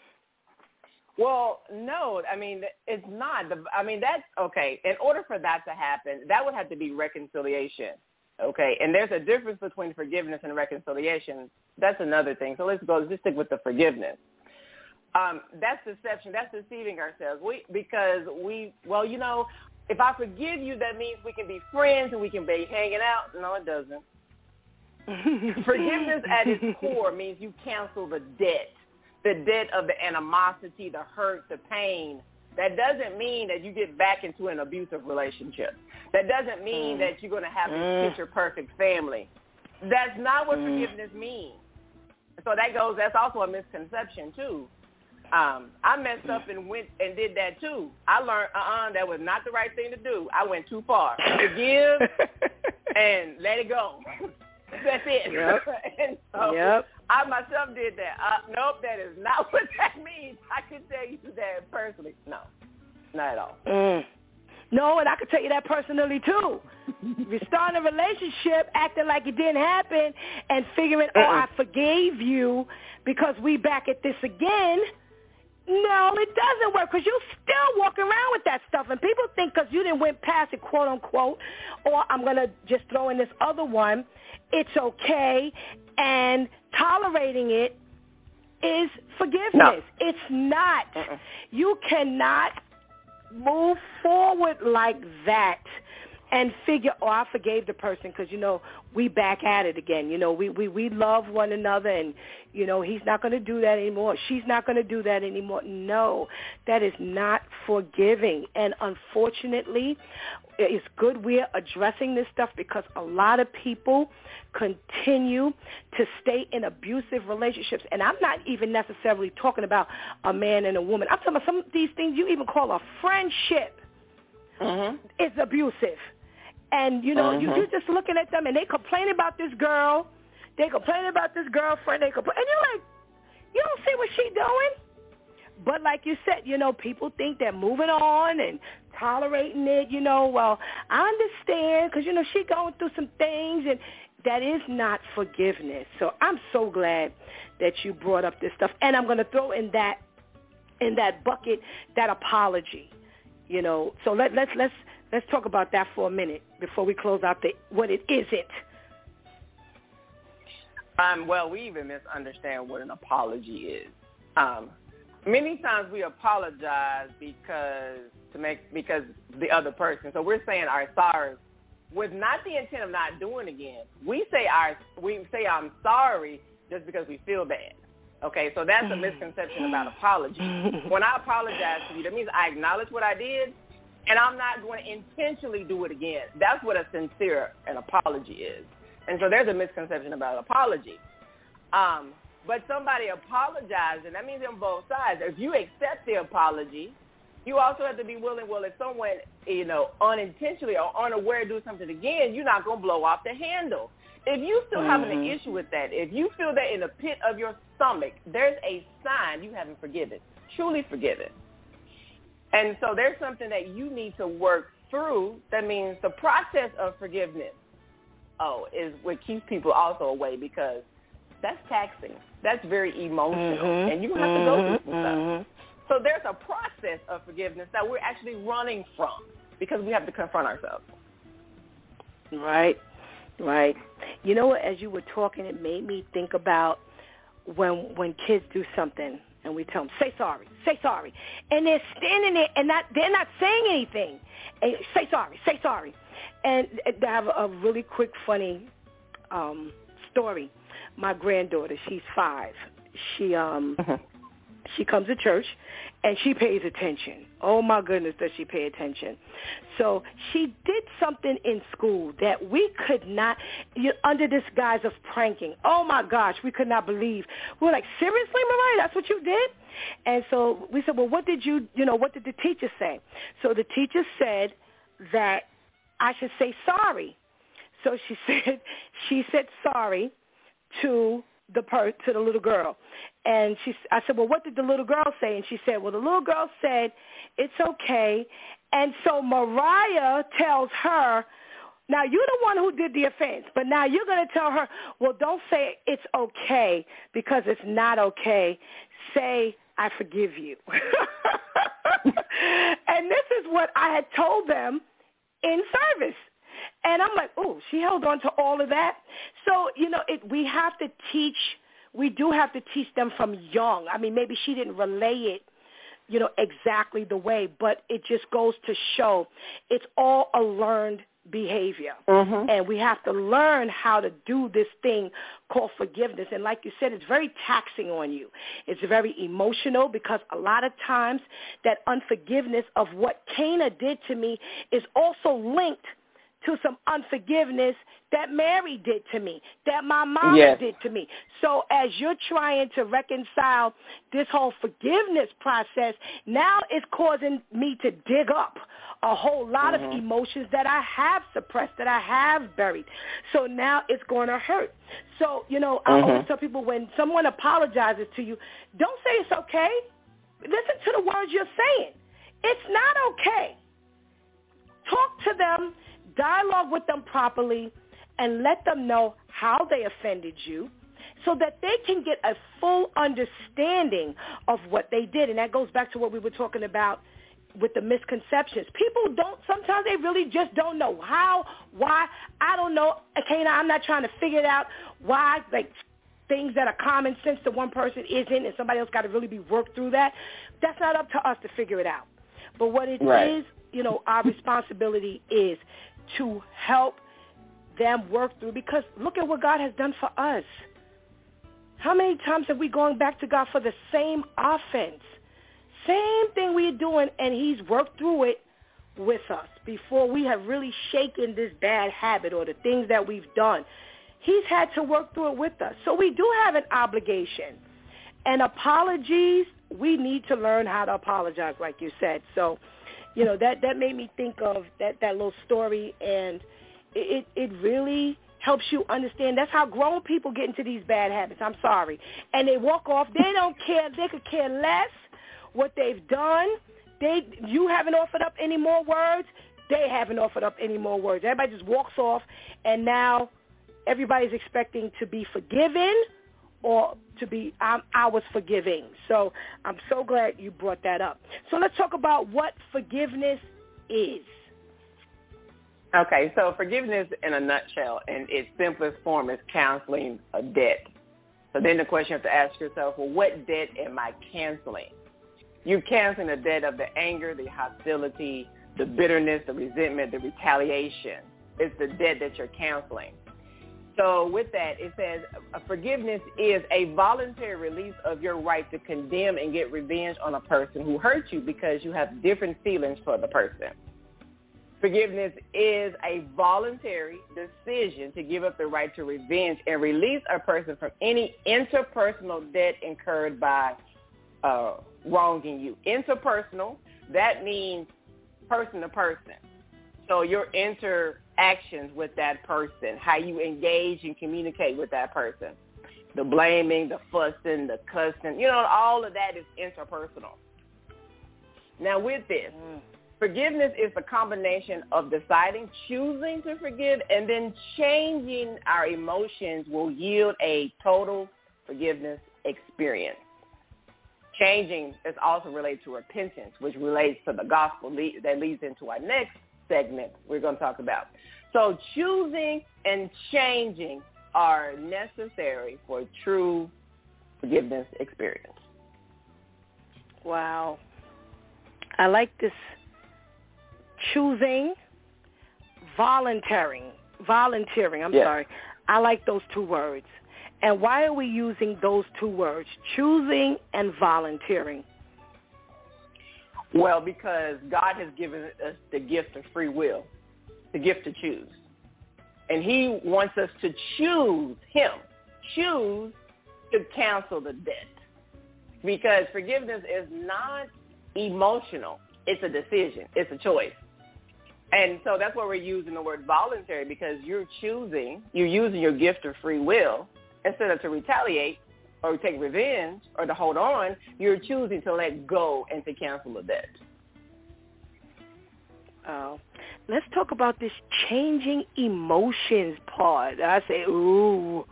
Well, no, I mean, it's not. The, I mean, that's, okay, in order for that to happen, that would have to be reconciliation, okay? And there's a difference between forgiveness and reconciliation. That's another thing. So let's go, just stick with the forgiveness. Um, that's deception. That's deceiving ourselves. We Because we, well, you know, if I forgive you, that means we can be friends and we can be hanging out. No, it doesn't. Forgiveness at its core means you cancel the debt, the debt of the animosity, the hurt, the pain. That doesn't mean that you get back into an abusive relationship. That doesn't mean mm. that you're going to have this mm. picture-perfect family. That's not what mm. forgiveness means. So that goes, that's also a misconception, too. Um, I messed up and went and did that too. I learned, uh-uh, that was not the right thing to do. I went too far. Forgive and let it go. That's it. Yep. and so yep. I myself did that. Uh, nope, that is not what that means. I can tell you that personally. No, not at all. Mm. No, and I can tell you that personally too. Restarting a relationship, acting like it didn't happen, and figuring, uh-uh. oh, I forgave you because we back at this again. No, it doesn't work because you still walk around with that stuff. And people think because you didn't went past it, quote, unquote, or I'm going to just throw in this other one, it's okay, and tolerating it is forgiveness. No. It's not. Uh-uh. You cannot move forward like that and figure, oh, I forgave the person because, you know, we back at it again. You know, we, we, we love one another and, you know, he's not going to do that anymore. She's not going to do that anymore. No, that is not forgiving. And unfortunately, it's good we're addressing this stuff because a lot of people continue to stay in abusive relationships. And I'm not even necessarily talking about a man and a woman. I'm talking about some of these things you even call a friendship. Mm-hmm. It's abusive. And, you know, mm-hmm. you, you're just looking at them, and they complain about this girl. They complain about this girlfriend. They complain. And you're like, you don't see what she's doing? But like you said, you know, people think they're moving on and tolerating it. You know, well, I understand because, you know, she's going through some things, and that is not forgiveness. So I'm so glad that you brought up this stuff. And I'm going to throw in that in that bucket that apology. You know, so let, let's let's let's talk about that for a minute before we close out the what it isn't. Um, well, we even misunderstand what an apology is. Um, many times we apologize because to make because the other person. So we're saying our sorry with not the intent of not doing it again. We say our we say I'm sorry just because we feel bad. Okay, so that's a misconception about apology. When I apologize to you, that means I acknowledge what I did, and I'm not going to intentionally do it again. That's what a sincere an apology is. And so there's a misconception about apology. Um, but somebody apologizes, and that means on both sides. If you accept the apology, you also have to be willing, well, if someone, you know, unintentionally or unaware do something again, you're not going to blow off the handle. If you still mm-hmm. having an issue with that, if you feel that in the pit of your stomach, there's a sign you haven't forgiven, truly forgiven. And so there's something that you need to work through. That means the process of forgiveness, oh, is what keeps people also away because that's taxing. That's very emotional, mm-hmm. and you're going to have to go through some mm-hmm. stuff. So there's a process of forgiveness that we're actually running from because we have to confront ourselves. Right. Right. You know what, as you were talking, it made me think about when when kids do something And we tell them, say sorry, say sorry. And they're standing there and not, they're not saying anything. And say sorry, say sorry. And they have a really quick, funny um, story. My granddaughter, she's five. She um, uh-huh. she comes to church, and she pays attention. Oh, my goodness, does she pay attention. So she did something in school that we could not, you, under this guise of pranking. Oh, my gosh, we could not believe. We were like, seriously, Mariah, that's what you did? And so we said, well, what did you, you know, what did the teacher say? So the teacher said that I should say sorry. So she said, she said sorry to the per to the little girl. And she, I said, well, what did the little girl say? And she said, well, the little girl said, it's okay. And so Mariah tells her, now you're the one who did the offense, but now you're going to tell her, well, don't say it's okay because it's not okay. Say, I forgive you. And this is what I had told them in service. And I'm like, oh, she held on to all of that. So, you know, it, we have to teach, we do have to teach them from young. I mean, maybe she didn't relay it, you know, exactly the way, but it just goes to show it's all a learned behavior. Mm-hmm. And we have to learn how to do this thing called forgiveness. And like you said, it's very taxing on you. It's very emotional because a lot of times that unforgiveness of what Cana did to me is also linked to some unforgiveness that Mary did to me, that my mom yes. did to me. So as you're trying to reconcile this whole forgiveness process, now it's causing me to dig up a whole lot mm-hmm. of emotions that I have suppressed, that I have buried. So now it's going to hurt. So, you know, I mm-hmm. always tell people when someone apologizes to you, don't say it's okay. Listen to the words you're saying. It's not okay. Talk to them. Dialogue with them properly and let them know how they offended you so that they can get a full understanding of what they did. And that goes back to what we were talking about with the misconceptions. People don't, sometimes they really just don't know how, why. I don't know. Okay, now I'm not trying to figure it out why, like, things that are common sense to one person isn't, and somebody else got to really be worked through that. That's not up to us to figure it out. But what it right. is, you know, our responsibility is to help them work through, because look at what God has done for us. How many times have we gone back to God for the same offense? Same thing we're doing, and he's worked through it with us before we have really shaken this bad habit or the things that we've done. He's had to work through it with us. So we do have an obligation. And apologies, we need to learn how to apologize, like you said. So, you know, that, that made me think of that, that little story, and it, it really helps you understand that's how grown people get into these bad habits. I'm sorry. And they walk off. They don't care. They could care less what they've done. They, you haven't offered up any more words. They haven't offered up any more words. Everybody just walks off, and now everybody's expecting to be forgiven or to be, um, I was forgiving. So I'm so glad you brought that up. So let's talk about what forgiveness is. Okay, so forgiveness in a nutshell, in its simplest form, is canceling a debt. So then the question you have to ask yourself, well, what debt am I canceling? You're canceling the debt of the anger, the hostility, the bitterness, the resentment, the retaliation. It's the debt that you're canceling. So with that, it says forgiveness is a voluntary release of your right to condemn and get revenge on a person who hurt you because you have different feelings for the person. Forgiveness is a voluntary decision to give up the right to revenge and release a person from any interpersonal debt incurred by uh, wronging you. Interpersonal, that means person to person. So your interactions with that person, how you engage and communicate with that person, the blaming, the fussing, the cussing, you know, all of that is interpersonal. Now with this, mm. forgiveness is the combination of deciding, choosing to forgive, and then changing our emotions will yield a total forgiveness experience. Changing is also related to repentance, which relates to the gospel le- that leads into our next segment we're going to talk about. So choosing and changing are necessary for a true forgiveness experience. Wow. I like this choosing, volunteering, volunteering, I'm yes. sorry. I like those two words. And why are we using those two words, choosing and volunteering? Well, because God has given us the gift of free will, the gift to choose. And he wants us to choose him, choose to cancel the debt. Because forgiveness is not emotional. It's a decision. It's a choice. And so that's why we're using the word voluntary, because you're choosing, you're using your gift of free will instead of to retaliate or take revenge or to hold on. You're choosing to let go and to cancel the debt. Oh, let's talk about this changing emotions part. I say, ooh,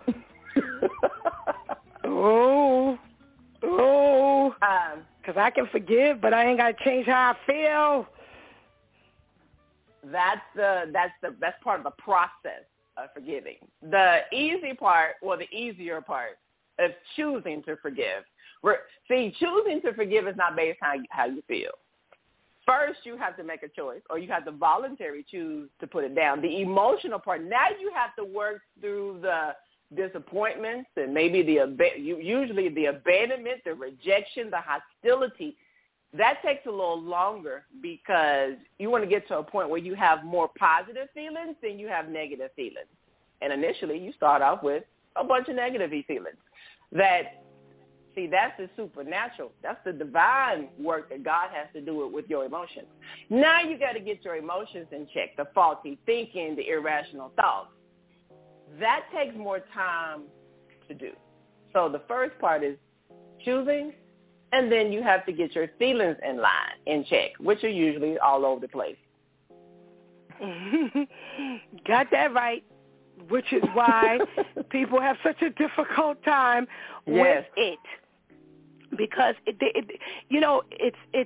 ooh, ooh, because um, I can forgive, but I ain't got to change how I feel. That's the that's the that's part of the process of forgiving. The easy part, well, the easier part of choosing to forgive. See, choosing to forgive is not based on how you, how you feel. First, you have to make a choice, or you have to voluntarily choose to put it down. The emotional part, now you have to work through the disappointments and maybe the usually the abandonment, the rejection, the hostility. That takes a little longer because you want to get to a point where you have more positive feelings than you have negative feelings. And initially, you start off with a bunch of negative feelings. That See, that's the supernatural. That's the divine work that God has to do it with your emotions. Now you got to get your emotions in check, the faulty thinking, the irrational thoughts. That takes more time to do. So the first part is choosing, and then you have to get your feelings in line, in check, which are usually all over the place. Got that right, which is why people have such a difficult time yes. with it. Because it, it, you know, it's it's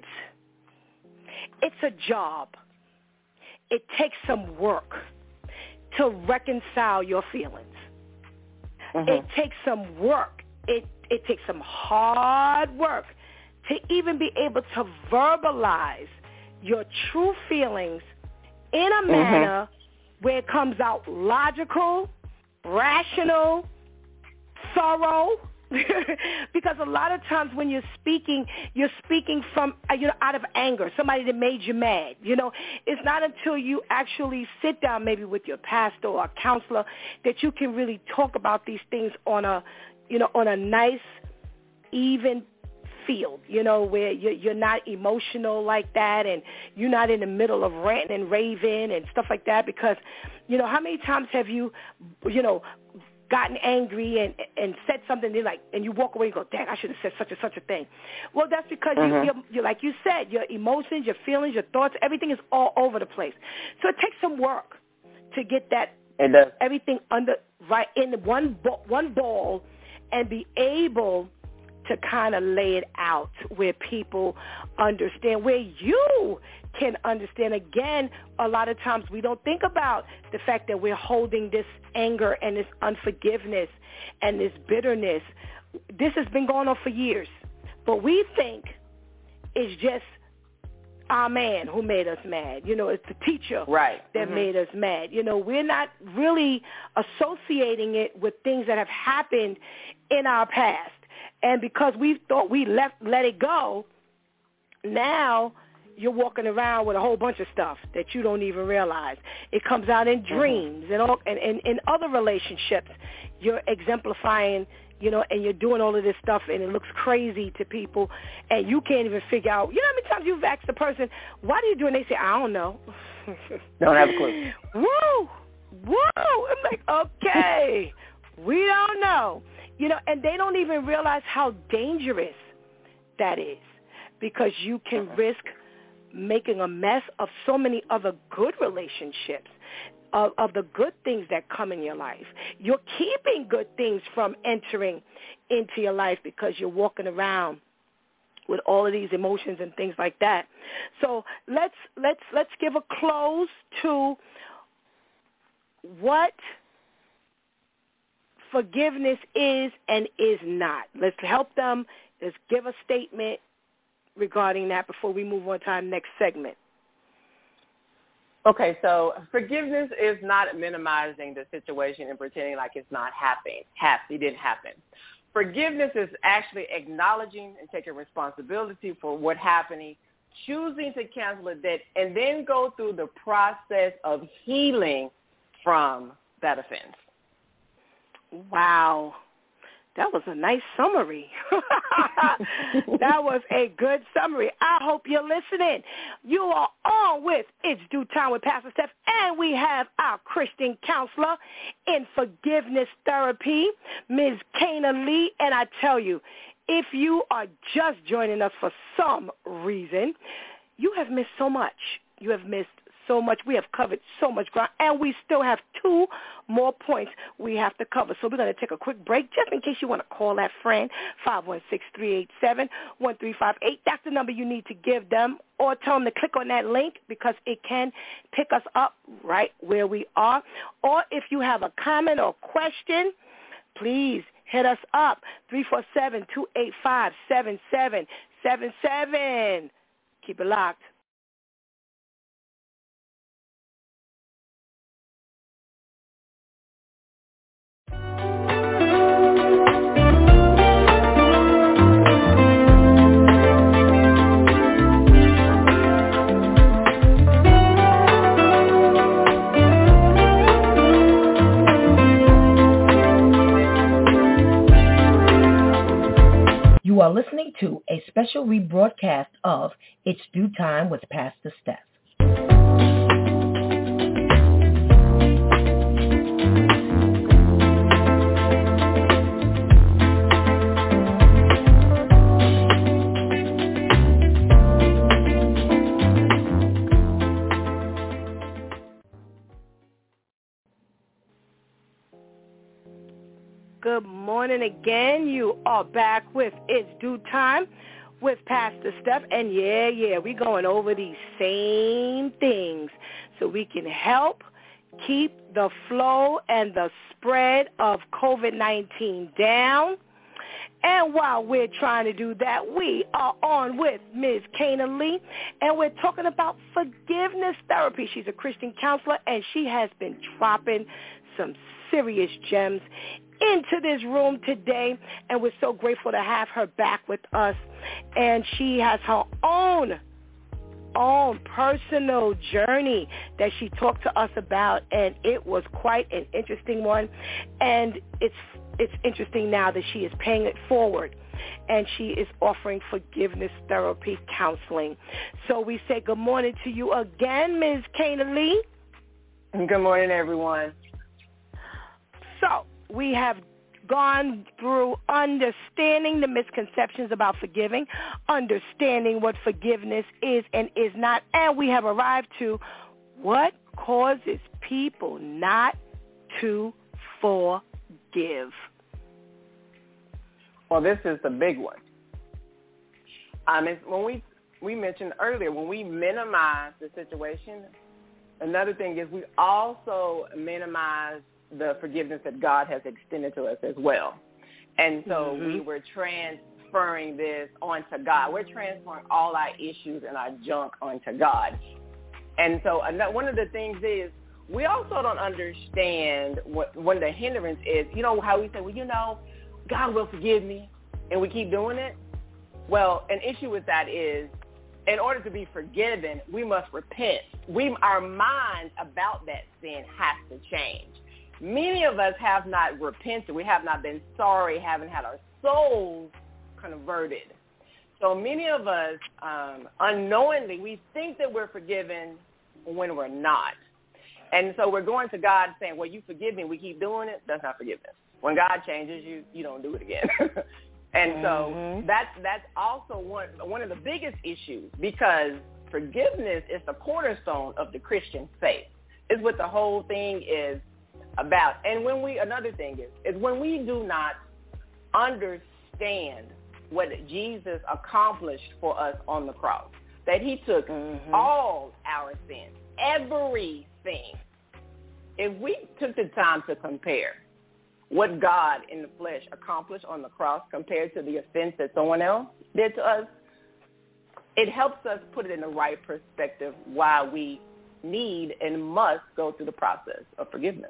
it's a job. It takes some work to reconcile your feelings. Mm-hmm. It takes some work. It it takes some hard work to even be able to verbalize your true feelings in a manner mm-hmm. where it comes out logical, rational, thorough. Because a lot of times when you're speaking, you're speaking from, you know, out of anger, somebody that made you mad. You know, it's not until you actually sit down maybe with your pastor or a counselor that you can really talk about these things on a, you know, on a nice, even field, you know, where you're, you're not emotional like that and you're not in the middle of ranting and raving and stuff like that. Because, you know, how many times have you, you know, gotten angry and and said something, and like, and you walk away and go, dang, I should have said such and such a thing. Well, that's because mm-hmm. you, you're, you're, like you said, your emotions, your feelings, your thoughts, everything is all over the place. So it takes some work to get that everything under right in one one ball and be able to kind of lay it out where people understand, where you can understand. Again, a lot of times we don't think about the fact that we're holding this anger and this unforgiveness and this bitterness. This has been going on for years. But we think it's just our man who made us mad. You know, it's the teacher right. that mm-hmm. made us mad. You know, we're not really associating it with things that have happened in our past. And because we thought we left, let it go, now you're walking around with a whole bunch of stuff that you don't even realize. It comes out in dreams mm-hmm. and, all, and, and in other relationships. You're exemplifying, you know, and you're doing all of this stuff, and it looks crazy to people, and you can't even figure out. You know how many times you've asked the person, why do you do it? And they say, I don't know. Don't have a clue. Woo! Woo! I'm like, okay, we don't know. You know, and they don't even realize how dangerous that is, because you can risk making a mess of so many other good relationships, of, of the good things that come in your life. You're keeping good things from entering into your life because you're walking around with all of these emotions and things like that. So let's let's let's give a close to what forgiveness is and is not. Let's help them. Let's give a statement regarding that before we move on to our next segment? Okay, so forgiveness is not minimizing the situation and pretending like it's not happening. It didn't happen. Forgiveness is actually acknowledging and taking responsibility for what happened, choosing to cancel a debt, and then go through the process of healing from that offense. Wow. That was a nice summary. That was a good summary. I hope you're listening. You are on with It's Due Time with Pastor Steph, and we have our Christian counselor in forgiveness therapy, Miz Kana Lee. And I tell you, if you are just joining us for some reason, you have missed so much. You have missed so much. We have covered so much ground, and we still have two more points we have to cover. So we're going to take a quick break just in case you want to call that friend, five one six, three eight seven, one three five eight. That's the number you need to give them, or tell them to click on that link because it can pick us up right where we are. Or if you have a comment or question, please hit us up, three four seven, two eight five, seven seven seven seven. Keep it locked. You are listening to a special rebroadcast of It's Due Time with Pastor Steph. Good morning again. You are back with It's Due Time with Pastor Steph. And yeah, yeah, we're going over these same things so we can help keep the flow and the spread of covid nineteen down. And while we're trying to do that, we are on with Miz Kana Lee, and we're talking about forgiveness therapy. She's a Christian counselor, and she has been dropping some serious gems into this room today, and we're so grateful to have her back with us. And she has her own own personal journey that she talked to us about, and it was quite an interesting one. And it's it's interesting now that she is paying it forward, and she is offering forgiveness therapy counseling. So we say good morning to you again, Miz Kana Lee. Good morning, everyone. So we have gone through understanding the misconceptions about forgiving, understanding what forgiveness is and is not, and we have arrived to what causes people not to forgive. Well, this is the big one. Um, it's when we, we mentioned earlier, when we minimize the situation, another thing is we also minimize the forgiveness that God has extended to us as well. And so mm-hmm. we were transferring this onto God. We're transferring all our issues and our junk onto God. And so another, one of the things is we also don't understand what one of the hindrance is, you know, how we say, well, you know, God will forgive me, and we keep doing it. Well, an issue with that is in order to be forgiven, we must repent. We, our minds about that sin has to change. Many of us have not repented. We have not been sorry, haven't had our souls converted. So many of us, um, unknowingly, we think that we're forgiven when we're not. And so we're going to God saying, well, you forgive me. We keep doing it. That's not forgiveness. When God changes you, you don't do it again. And so mm-hmm. that's, that's also one, one of the biggest issues, because forgiveness is the cornerstone of the Christian faith. It's what the whole thing is about. And when we, another thing is, is when we do not understand what Jesus accomplished for us on the cross, that he took mm-hmm. all our sins, everything. If we took the time to compare what God in the flesh accomplished on the cross compared to the offense that someone else did to us, it helps us put it in the right perspective why we need and must go through the process of forgiveness.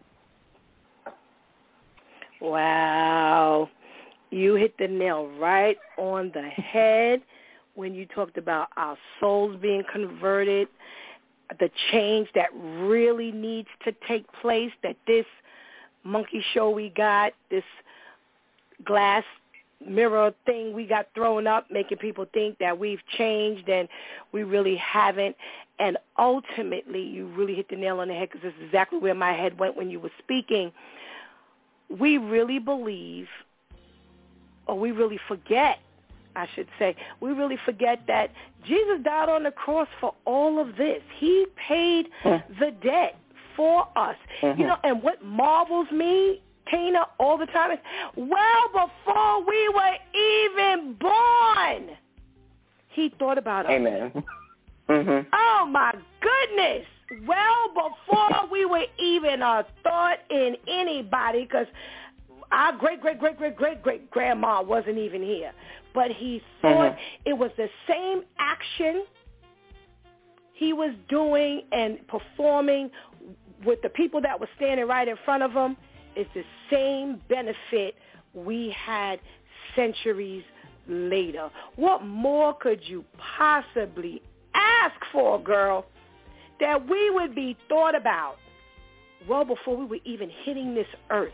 Wow. You hit the nail right on the head when you talked about our souls being converted, the change that really needs to take place, that this monkey show we got, this glass mirror thing we got thrown up, making people think that we've changed and we really haven't. And ultimately, you really hit the nail on the head, because this is exactly where my head went when you were speaking. We really believe, or we really forget, I should say, we really forget that Jesus died on the cross for all of this. He paid mm-hmm. the debt for us. Mm-hmm. You know, and what marvels me, Tina, all the time is, well before we were even born, he thought about us. Amen. Mm-hmm. Oh, my goodness. Well before we were even a thought in anybody, because our great-great-great-great-great-great-grandma wasn't even here. But he thought mm-hmm. it was the same action he was doing and performing with the people that were standing right in front of him. It's the same benefit we had centuries later. What more could you possibly ask for, girl, that we would be thought about well before we were even hitting this earth?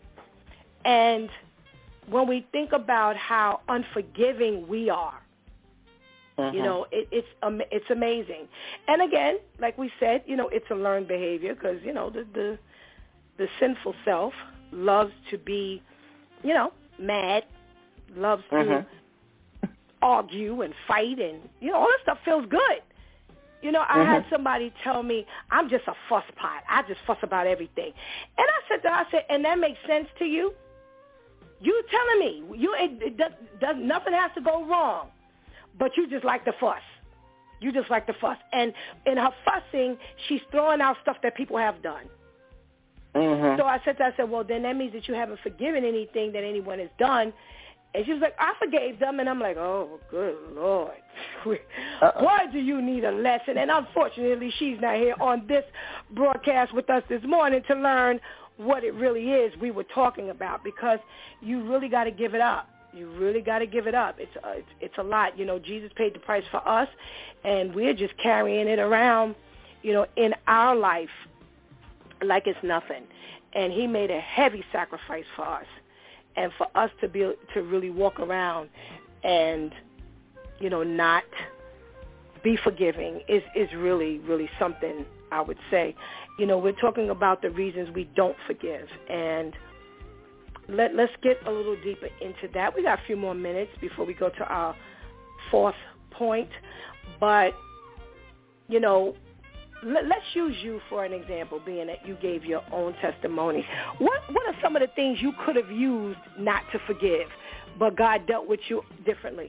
And when we think about how unforgiving we are, mm-hmm. you know, it, it's um, it's amazing. And again, like we said, you know, it's a learned behavior, because, you know, the, the the sinful self loves to be, you know, mad, loves to mm-hmm. argue and fight, and, you know, all that stuff feels good. You know, I mm-hmm. had somebody tell me, I'm just a fuss pot. I just fuss about everything. And I said to her, I said, and that makes sense to you? You telling me you it, it does, does nothing has to go wrong, but you just like the fuss. You just like the fuss. And in her fussing, she's throwing out stuff that people have done. Mm-hmm. So I said to her, I said, well, then that means that you haven't forgiven anything that anyone has done. And she was like, I forgave them. And I'm like, oh, good Lord. Uh-uh. Why do you need a lesson? And unfortunately, she's not here on this broadcast with us this morning to learn what it really is we were talking about, because you really got to give it up. You really got to give it up. It's, uh, it's it's a lot. You know, Jesus paid the price for us, and we're just carrying it around, you know, in our life like it's nothing. And he made a heavy sacrifice for us. And for us to be to really walk around and, you know, not be forgiving is, is really, really something, I would say. You know, we're talking about the reasons we don't forgive. And let, let's get a little deeper into that. We got a few more minutes before we go to our fourth point. But, you know, let, let's use you for an example, being that you gave your own testimony. What what are some of the things you could have used not to forgive, but God dealt with you differently?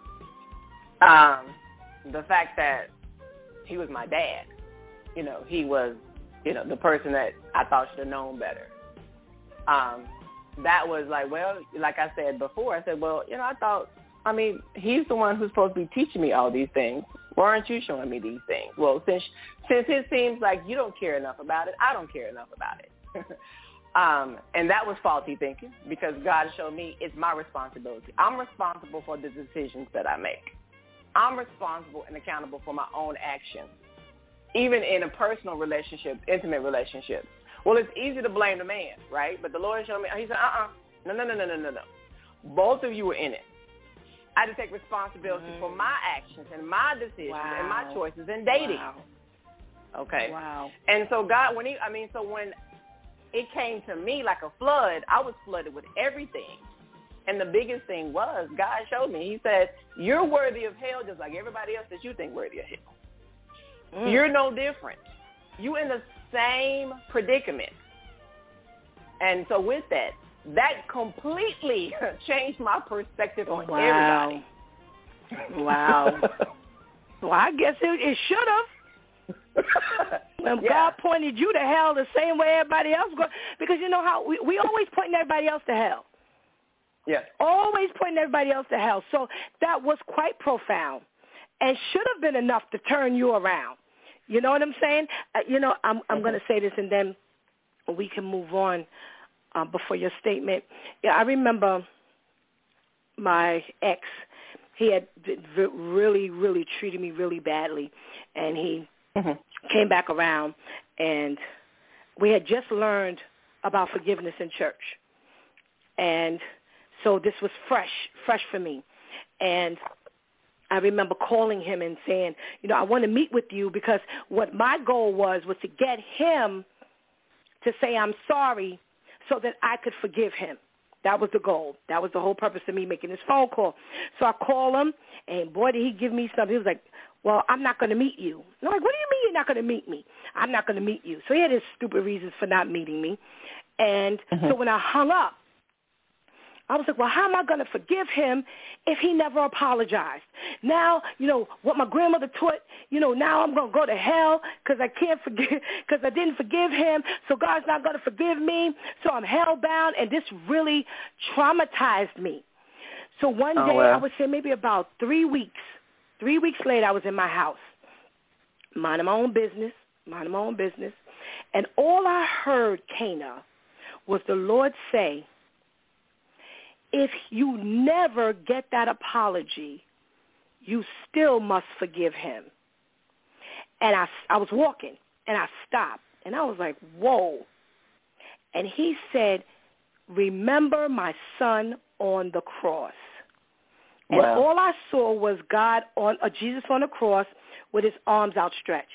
Um, the fact that he was my dad. You know, he was, you know, the person that I thought should have known better. Um, that was like, well, like I said before, I said, well, you know, I thought, I mean, he's the one who's supposed to be teaching me all these things. Why aren't you showing me these things? Well, since since it seems like you don't care enough about it, I don't care enough about it. um, and that was faulty thinking, because God showed me it's my responsibility. I'm responsible for the decisions that I make. I'm responsible and accountable for my own actions, even in a personal relationship, intimate relationships. Well, it's easy to blame the man, right? But the Lord showed me, he said, uh-uh, no, no, no, no, no, no, no. Both of you were in it. I had to take responsibility mm-hmm. for my actions and my decisions wow. and my choices in dating. Wow. Okay. Wow. And so God, when he, I mean, so when it came to me like a flood, I was flooded with everything. And the biggest thing was, God showed me, he said, you're worthy of hell just like everybody else that you think worthy of hell. Mm. You're no different. You're in the same predicament. And so with that, that completely changed my perspective on wow. everybody. Wow. Well, I guess it, it should have. When yeah. God pointed you to hell the same way everybody else goes. Because you know how we, we always pointing everybody else to hell. Yeah. Always pointing everybody else to hell. So that was quite profound. and should have been enough to turn you around. You know what I'm saying? Uh, you know, I'm I'm going to say this, and then we can move on uh, before your statement. Yeah, I remember my ex. He had really, really treated me really badly, and he mm-hmm. came back around, and we had just learned about forgiveness in church. And so this was fresh, fresh for me. And I remember calling him and saying, you know, I want to meet with you because what my goal was was to get him to say I'm sorry so that I could forgive him. That was the goal. That was the whole purpose of me making this phone call. So I call him, and boy, did he give me something. He was like, well, I'm not going to meet you. And I'm like, what do you mean you're not going to meet me? I'm not going to meet you. So he had his stupid reasons for not meeting me. And mm-hmm. so when I hung up, I was like, well, how am I going to forgive him if he never apologized? Now, you know, what my grandmother taught, you know, now I'm going to go to hell because I can't forgive, because I didn't forgive him, so God's not going to forgive me, so I'm hell-bound, and this really traumatized me. So one day, oh, well. I would say maybe about three weeks, three weeks later, I was in my house, minding my own business, minding my own business, and all I heard, Kana, was the Lord say, if you never get that apology, you still must forgive him. And I, I was walking, and I stopped, and I was like, whoa. And he said, remember my son on the cross. And wow. all I saw was God on, uh, Jesus on the cross with his arms outstretched.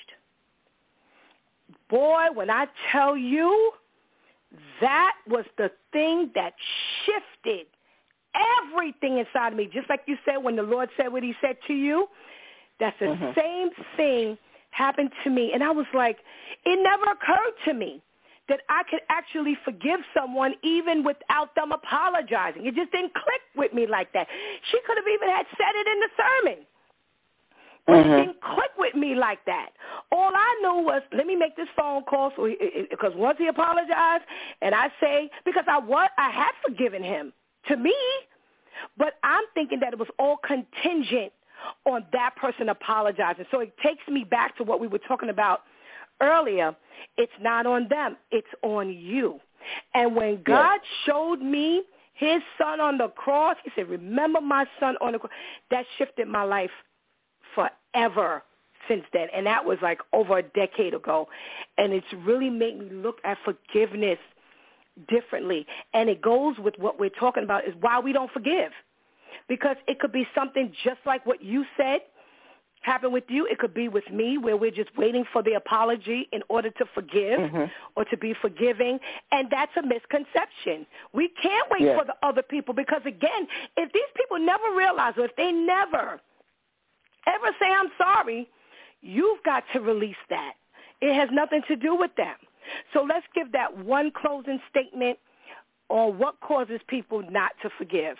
Boy, when I tell you, that was the thing that shifted everything inside of me. Just like you said when the Lord said what he said to you, that's the mm-hmm. same thing happened to me. And I was like, it never occurred to me that I could actually forgive someone even without them apologizing. It just didn't click with me like that. She could have even had said it in the sermon. But mm-hmm. it didn't click with me like that. All I knew was, let me make this phone call, so because once he apologized, and I say, because I was, I had forgiven him to me, but I'm thinking that it was all contingent on that person apologizing. So it takes me back to what we were talking about earlier. It's not on them. It's on you. And when God yes. showed me his son on the cross, he said, remember my son on the cross. That shifted my life forever since then. And that was like over a decade ago. And it's really made me look at forgiveness differently. And it goes with what we're talking about is why we don't forgive. Because it could be something just like what you said happened with you. It could be with me where we're just waiting for the apology in order to forgive mm-hmm. or to be forgiving. And that's a misconception. We can't wait yeah. for the other people because, again, if these people never realize or if they never ever say I'm sorry, you've got to release that. It has nothing to do with them. So let's give that one closing statement on what causes people not to forgive.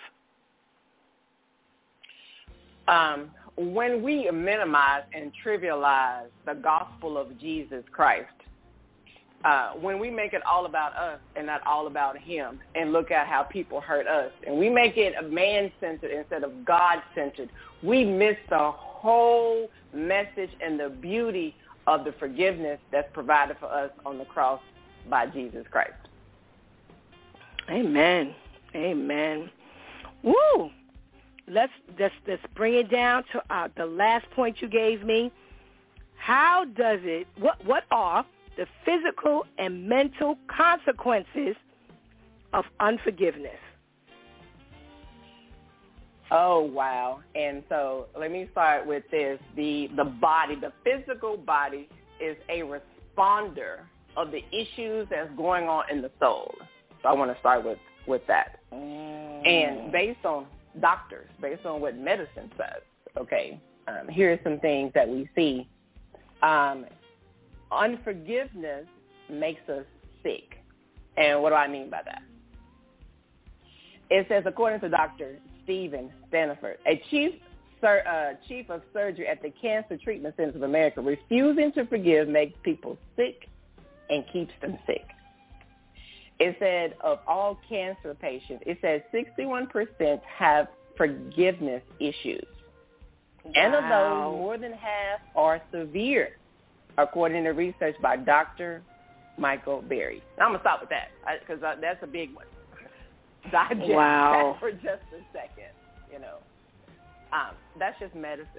Um, when we minimize and trivialize the gospel of Jesus Christ, uh, when we make it all about us and not all about him and look at how people hurt us, and we make it man-centered instead of God-centered, we miss the whole message and the beauty of the forgiveness that's provided for us on the cross by Jesus Christ. Amen. Amen. Woo! Let's let's, let's bring it down to uh, the last point you gave me. How does it, what, what are the physical and mental consequences of unforgiveness? Oh, wow. And so let me start with this. The the body, the physical body is a responder of the issues that's going on in the soul. So I want to start with, with that. Mm. And based on doctors, based on what medicine says, okay, um, here are some things that we see. Um, unforgiveness makes us sick. And what do I mean by that? It says, according to Doctor Stephen Stanford, a chief sur- uh, chief of surgery at the Cancer Treatment Centers of America, refusing to forgive makes people sick and keeps them sick. It said of all cancer patients, it said sixty-one percent have forgiveness issues. And of Wow. those, more than half are severe, according to research by Doctor Michael Berry. I'm going to stop with that because that's a big one. Digest Wow. that for just a second, you know. Um, that's just medicine,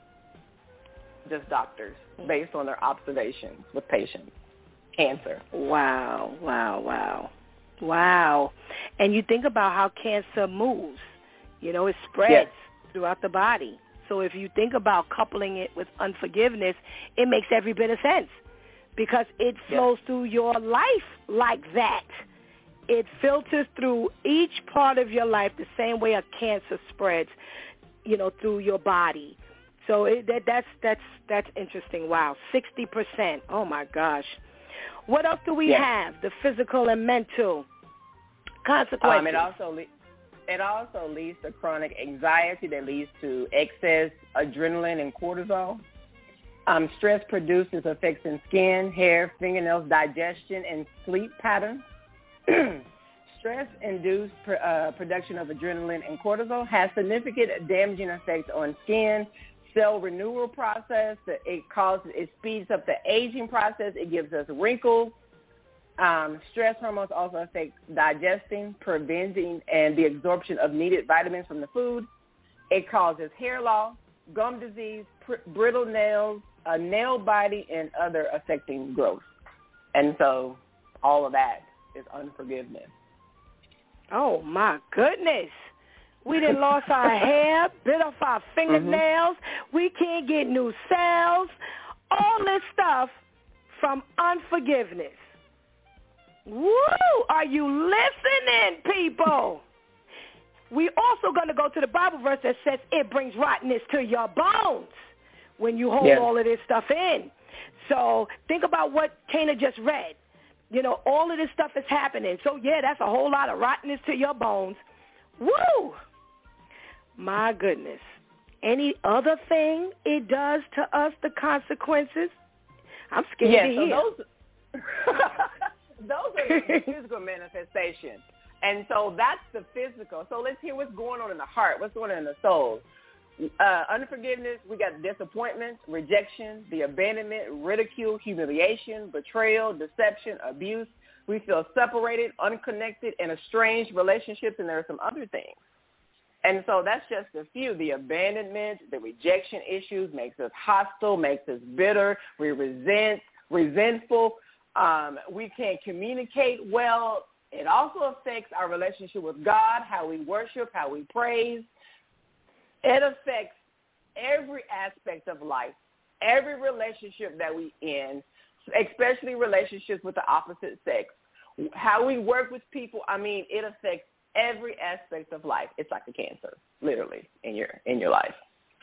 just doctors, based on their observations with patients. Cancer. Wow, wow, wow, wow. And you think about how cancer moves. You know, it spreads Yes. throughout the body. So if you think about coupling it with unforgiveness, it makes every bit of sense because it flows yes. through your life like that. It filters through each part of your life the same way a cancer spreads, you know, through your body. So it, that, that's that's that's interesting. Wow, sixty percent. Oh, my gosh. What else do we yes. have? The physical and mental consequences. Um, it also le- it also leads to chronic anxiety that leads to excess adrenaline and cortisol. Um, stress produces effects in skin, hair, fingernails, digestion, and sleep patterns. Stress-induced pr- uh, production of adrenaline and cortisol has significant damaging effects on skin, cell renewal process. It causes, it speeds up the aging process. It gives us wrinkles. Um, stress hormones also affect digesting, preventing, and the absorption of needed vitamins from the food. It causes hair loss, gum disease, pr- brittle nails, uh, nail biting, and other affecting growth. And so all of that is unforgiveness. Oh, my goodness. We done lost our hair, bit off our fingernails. Mm-hmm. We can't get new cells. All this stuff from unforgiveness. Woo! Are you listening, people? We also going to go to the Bible verse that says it brings rottenness to your bones when you hold yes. all of this stuff in. So think about what Kana just read. You know, all of this stuff is happening. So, yeah, that's a whole lot of rottenness to your bones. Woo! My goodness. Any other thing it does to us, the consequences? I'm scared yeah, to so hear. Those, those are the physical manifestations. And so that's the physical. So let's hear what's going on in the heart, what's going on in the soul. Uh, unforgiveness, we got disappointment, rejection, the abandonment, ridicule, humiliation, betrayal, deception, abuse. We feel separated, unconnected, and estranged relationships, and there are some other things. And so that's just a few. The abandonment, the rejection issues makes us hostile, makes us bitter. We resent, resentful. Um, we can't communicate well. It also affects our relationship with God, how we worship, how we praise. It affects every aspect of life, every relationship that we in, especially relationships with the opposite sex. How we work with people, I mean, it affects every aspect of life. It's like a cancer, literally, in your in your life.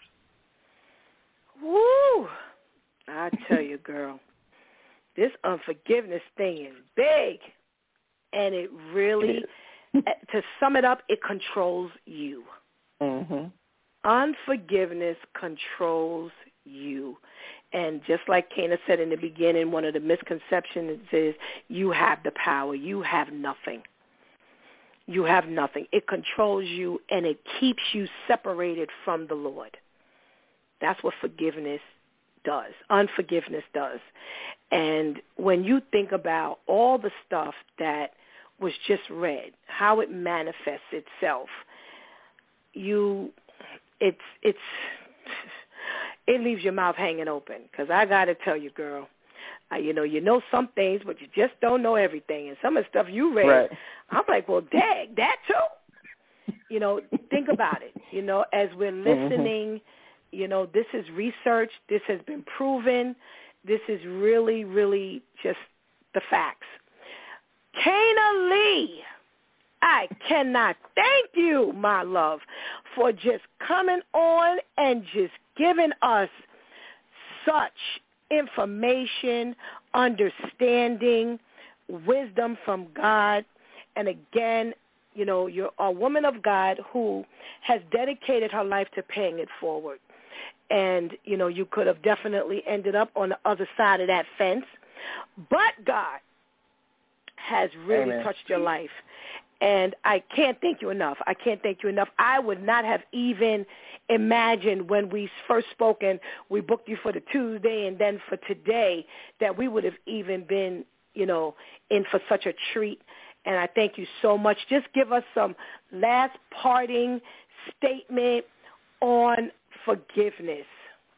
Woo! I tell you, girl, this unforgiveness thing is big, and it really, it to sum it up, it controls you. Mm-hmm. Unforgiveness controls you. And just like Kana said in the beginning, one of the misconceptions is you have the power. You have nothing. You have nothing. It controls you, and it keeps you separated from the Lord. That's what forgiveness does. Unforgiveness does. And when you think about all the stuff that was just read, how it manifests itself, you... It's it's it leaves your mouth hanging open because I got to tell you, girl, uh, you know, you know some things, but you just don't know everything. And some of the stuff you read, right. I'm like, well, dag, that too? You know, think about it. You know, as we're listening, mm-hmm. you know, this is research. This has been proven. This is really, really just the facts. Kana Lee. I cannot thank you, my love, for just coming on and just giving us such information, understanding, wisdom from God. And again, you know, you're a woman of God who has dedicated her life to paying it forward. And, you know, you could have definitely ended up on the other side of that fence. But God has really Amen. touched your life. And I can't thank you enough. I can't thank you enough. I would not have even imagined when we first spoke and we booked you for the Tuesday and then for today that we would have even been, you know, in for such a treat. And I thank you so much. Just give us some last parting statement on forgiveness.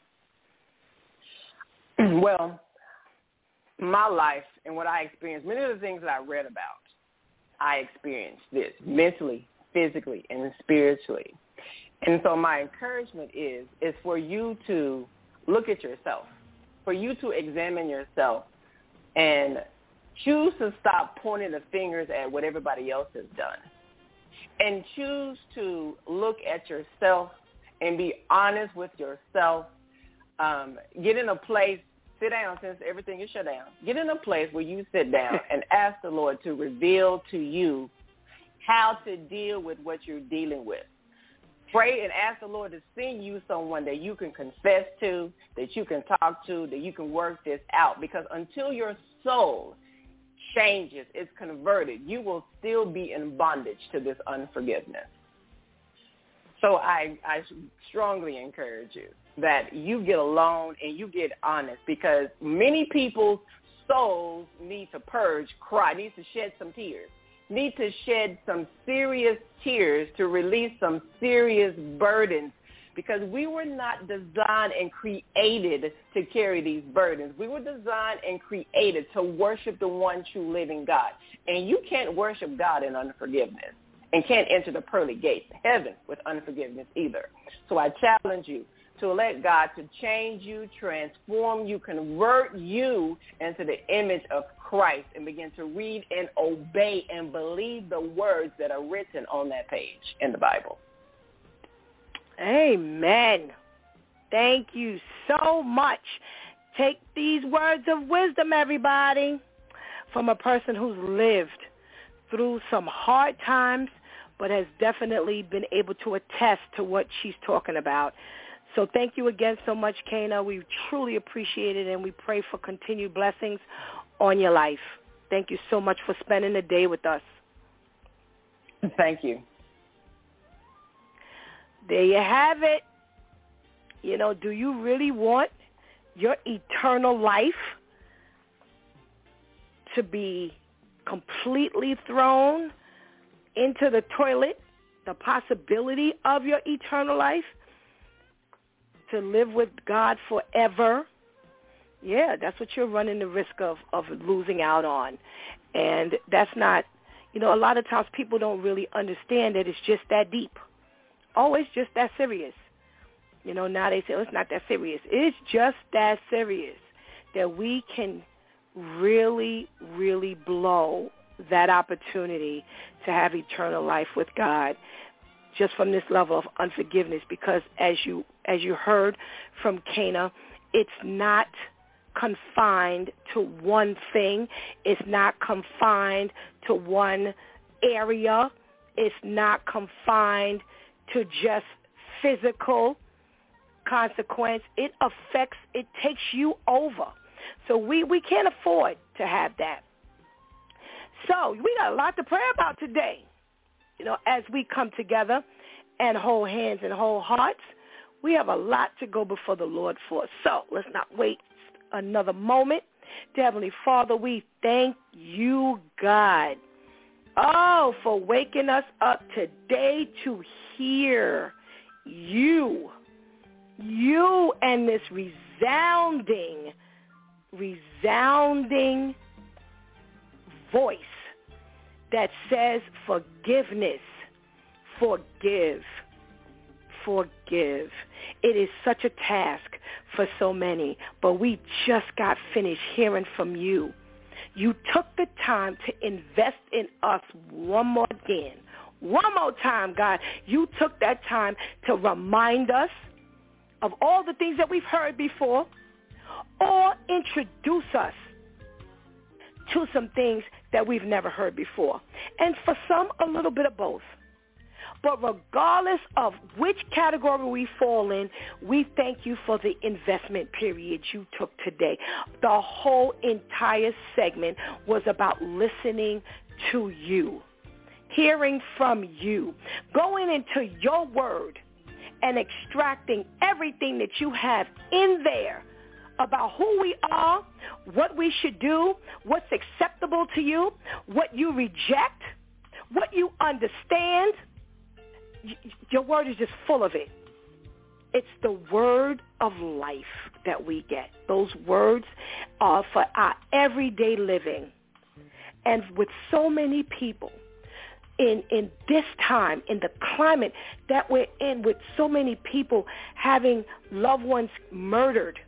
Well, my life and what I experienced, many of the things that I read about, I experienced this mentally, physically, and spiritually. And so my encouragement is, is for you to look at yourself, for you to examine yourself and choose to stop pointing the fingers at what everybody else has done and choose to look at yourself and be honest with yourself. Um, get in a place, sit down since everything is shut down. Get in a place where you sit down and ask the Lord to reveal to you how to deal with what you're dealing with. Pray and ask the Lord to send you someone that you can confess to, that you can talk to, that you can work this out. Because until your soul changes, is converted, you will still be in bondage to this unforgiveness. So I, I strongly encourage you that you get alone and you get honest, because many people's souls need to purge, cry, need to shed some tears, need to shed some serious tears to release some serious burdens, because we were not designed and created to carry these burdens. We were designed and created to worship the one true living God. And you can't worship God in unforgiveness and can't enter the pearly gates of heaven with unforgiveness either. So I challenge you to let God to change you, transform you, convert you into the image of Christ, and begin to read and obey and believe the words that are written on that page in the Bible. Amen. Thank you so much. Take these words of wisdom, everybody, from a person who's lived through some hard times, but has definitely been able to attest to what she's talking about. So thank you again so much, Kana. We truly appreciate it, and we pray for continued blessings on your life. Thank you so much for spending the day with us. Thank you. There you have it. You know, do you really want your eternal life to be completely thrown into the toilet, the possibility of your eternal life, to live with God forever? Yeah, that's what you're running the risk of, of losing out on. And that's not, you know, a lot of times people don't really understand that it's just that deep. Oh, it's just that serious. You know, now they say, oh, it's not that serious. It's just that serious that we can really, really blow that opportunity to have eternal life with God just from this level of unforgiveness, because as you as you heard from Kana, it's not confined to one thing. It's not confined to one area. It's not confined to just physical consequence. It affects, it takes you over. So we, we can't afford to have that. So we got a lot to pray about today. You know, as we come together and hold hands and hold hearts, we have a lot to go before the Lord for. So let's not wait another moment. Dear Heavenly Father, we thank you, God, oh, for waking us up today to hear you, you and this resounding, resounding voice that says forgiveness, forgive, forgive. It is such a task for so many, but we just got finished hearing from you. You took the time to invest in us one more again. One more time, God. You took that time to remind us of all the things that we've heard before, or introduce us to some things that we've never heard before. And for some, a little bit of both. But regardless of which category we fall in, we thank you for the investment period you took today. The whole entire segment was about listening to you. hearing from you, going into your word and extracting everything that you have in there about who we are, what we should do, what's acceptable to you, what you reject, what you understand. Your word is just full of it. It's the word of life that we get. Those words are for our everyday living. And with so many people in, in this time, in the climate that we're in, with so many people having loved ones murdered,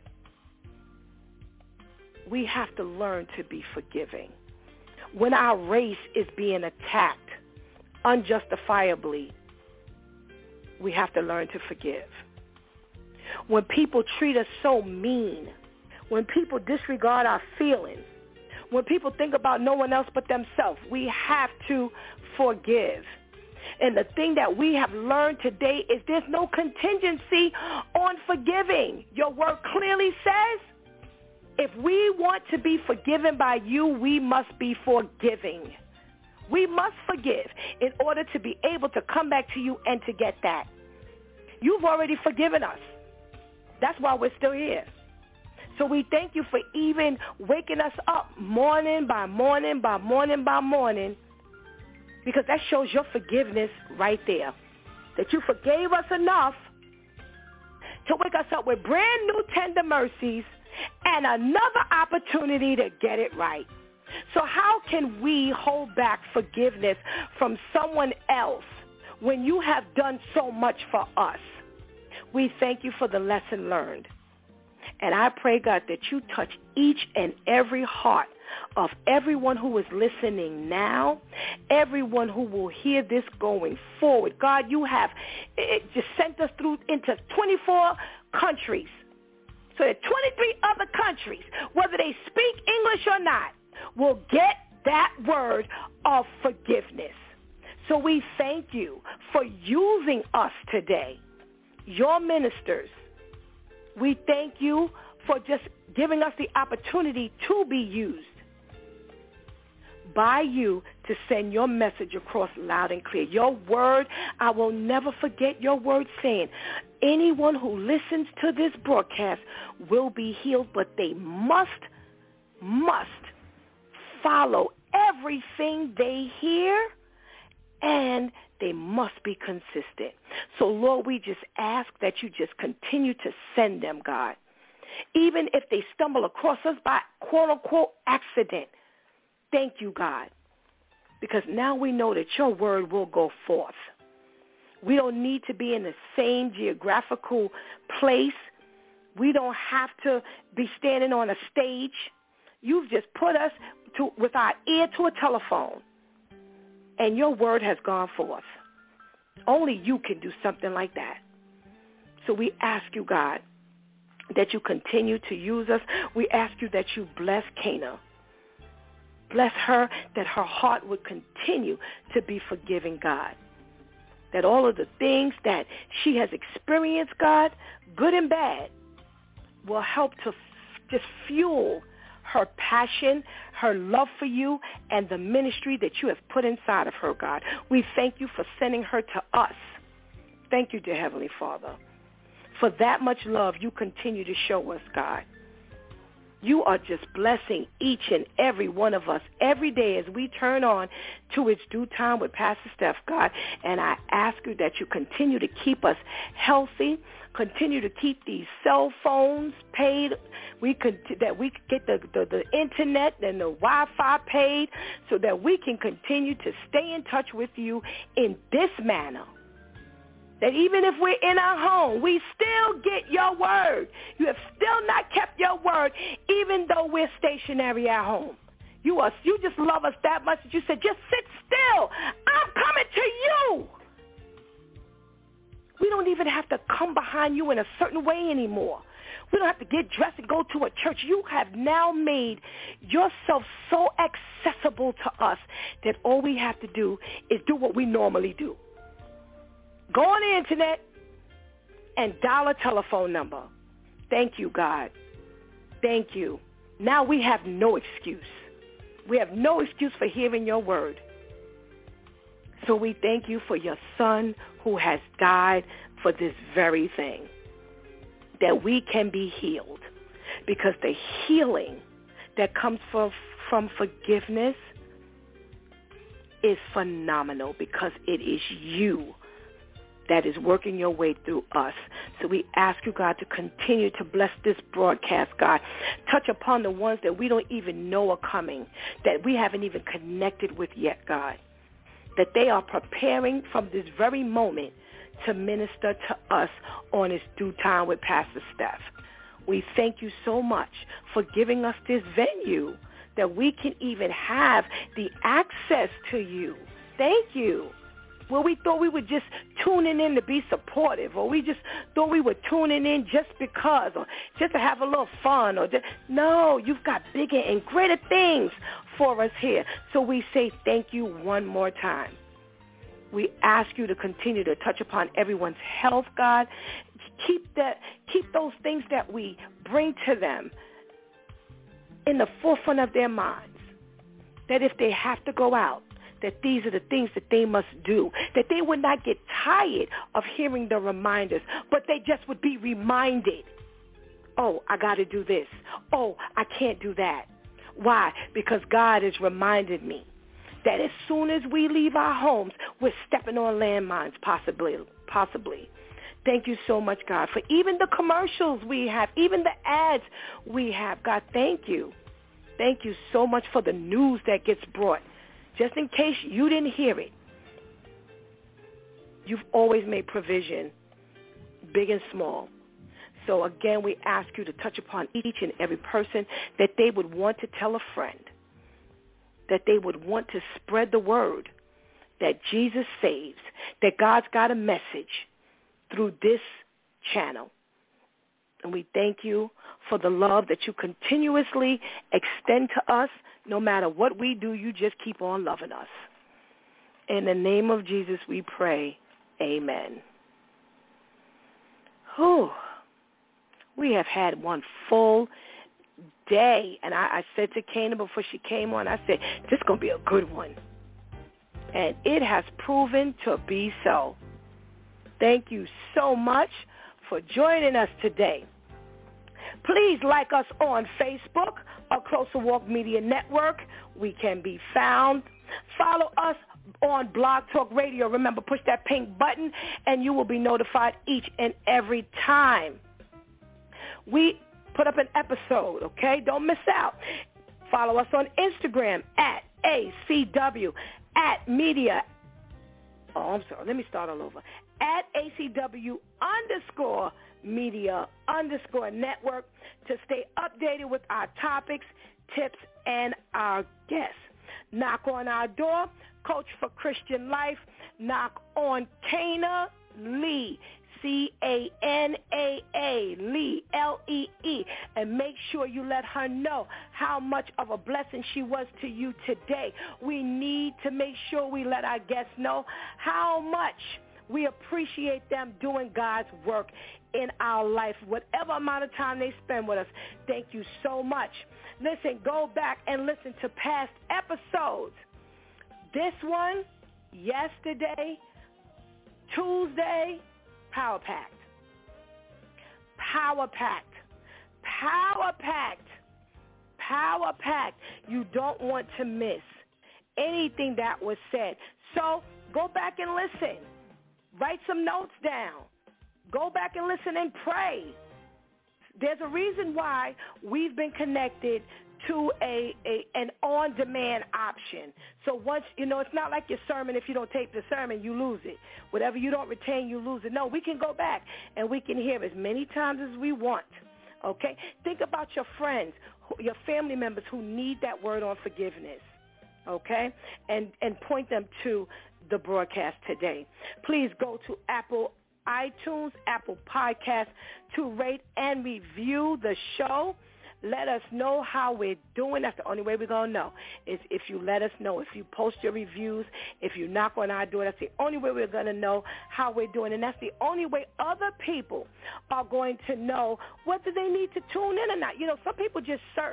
we have to learn to be forgiving. When our race is being attacked unjustifiably, we have to learn to forgive. When people treat us so mean, when people disregard our feelings, when people think about no one else but themselves, we have to forgive. And the thing that we have learned today is there's no contingency on forgiving. Your word clearly says, if we want to be forgiven by you, we must be forgiving. We must forgive in order to be able to come back to you and to get that. You've already forgiven us. That's why we're still here. So we thank you for even waking us up morning by morning by morning by morning, because that shows your forgiveness right there, that you forgave us enough to wake us up with brand new tender mercies and another opportunity to get it right. So how can we hold back forgiveness from someone else when you have done so much for us? We thank you for the lesson learned. And I pray, God, that you touch each and every heart of everyone who is listening now, everyone who will hear this going forward. God, you have it just sent us through into twenty-four countries. So that twenty-three other countries, whether they speak English or not, will get that word of forgiveness. So we thank you for using us today, your ministers. We thank you for just giving us the opportunity to be used by you to send your message across loud and clear. Your word, I will never forget your word saying, anyone who listens to this broadcast will be healed, but they must, must follow everything they hear, and they must be consistent. So, Lord, we just ask that you just continue to send them, God. Even if they stumble across us by quote-unquote accident, thank you, God, because now we know that your word will go forth. We don't need to be in the same geographical place. We don't have to be standing on a stage. You've just put us to, with our ear to a telephone, and your word has gone forth. Only you can do something like that. So we ask you, God, that you continue to use us. We ask you that you bless Cana. Bless her, that her heart would continue to be forgiving, God. That all of the things that she has experienced, God, good and bad, will help to f- just fuel her passion, her love for you, and the ministry that you have put inside of her, God. We thank you for sending her to us. Thank you, dear Heavenly Father. For that much love you continue to show us, God. You are just blessing each and every one of us every day as we turn on to It's Due Time with Pastor Steph, God. And I ask you that you continue to keep us healthy, continue to keep these cell phones paid, we could, that we could get the, the, the internet and the Wi-Fi paid so that we can continue to stay in touch with you in this manner. That even if we're in our home, we still get your word. You have still not kept your word, even though we're stationary at home. You are, you just love us that much that you said, just sit still. I'm coming to you. We don't even have to come behind you in a certain way anymore. We don't have to get dressed and go to a church. You have now made yourself so accessible to us that all we have to do is do what we normally do. Go on the internet and dial a telephone number. Thank you, God. Thank you. Now we have no excuse. We have no excuse for hearing your word. So we thank you for your son who has died for this very thing, that we can be healed, because the healing that comes from, from forgiveness is phenomenal, because it is you that is working your way through us. So we ask you, God, to continue to bless this broadcast, God. Touch upon the ones that we don't even know are coming, that we haven't even connected with yet, God, that they are preparing from this very moment to minister to us on It's Due Time with Pastor Steph. We thank you so much for giving us this venue that we can even have the access to you. Thank you. Well, we thought we were just tuning in to be supportive, or we just thought we were tuning in just because, or just to have a little fun. Or just, no, you've got bigger and greater things for us here. So we say thank you one more time. We ask you to continue to touch upon everyone's health, God. Keep that, keep those things that we bring to them in the forefront of their minds, that if they have to go out, that these are the things that they must do, that they would not get tired of hearing the reminders, but they just would be reminded, oh, I got to do this. Oh, I can't do that. Why? Because God has reminded me that as soon as we leave our homes, we're stepping on landmines, possibly. possibly. Thank you so much, God, for even the commercials we have, even the ads we have. God, thank you. Thank you so much for the news that gets brought. Just in case you didn't hear it, you've always made provision, big and small. So again, we ask you to touch upon each and every person, that they would want to tell a friend, that they would want to spread the word that Jesus saves, that God's got a message through this channel. And we thank you for the love that you continuously extend to us. No matter what we do, you just keep on loving us. In the name of Jesus, we pray. Amen. Whew. We have had one full day. And I, I said to Kana before she came on, I said, this is going to be a good one. And it has proven to be so. Thank you so much for joining us today. Please like us on Facebook, or Closer Walk Media Network. We can be found. Follow us on Blog Talk Radio. Remember, push that pink button, and you will be notified each and every time we put up an episode, okay? Don't miss out. Follow us on Instagram at A C W, at media. Oh, I'm sorry. Let me start all over. At A C W underscore media underscore network to stay updated with our topics, tips, and our guests. Knock on our door, Coach for Christian Life. Knock on Kana Lee, C A N A A, Lee, L E E, and make sure you let her know how much of a blessing she was to you today. We need to make sure we let our guests know how much we appreciate them doing God's work in our life, whatever amount of time they spend with us. Thank you so much. Listen, go back and listen to past episodes. This one, yesterday, Tuesday, Power Packed. Power Packed. Power Packed. Power Packed. You don't want to miss anything that was said. So go back and listen. Write some notes down. Go back and listen and pray. There's a reason why we've been connected to a, a an on-demand option. So once, you know, it's not like your sermon. If you don't tape the sermon, you lose it. Whatever you don't retain, you lose it. No, we can go back and we can hear as many times as we want. Okay? Think about your friends, your family members who need that word on forgiveness. Okay? And and point them to the broadcast today. Please go to Apple iTunes, Apple Podcasts to rate and review the show. Let us know how we're doing. That's the only way we're going to know, is if you let us know. If you post your reviews, if you knock on our door, that's the only way we're going to know how we're doing. And that's the only way other people are going to know whether they need to tune in or not. You know, some people just surf.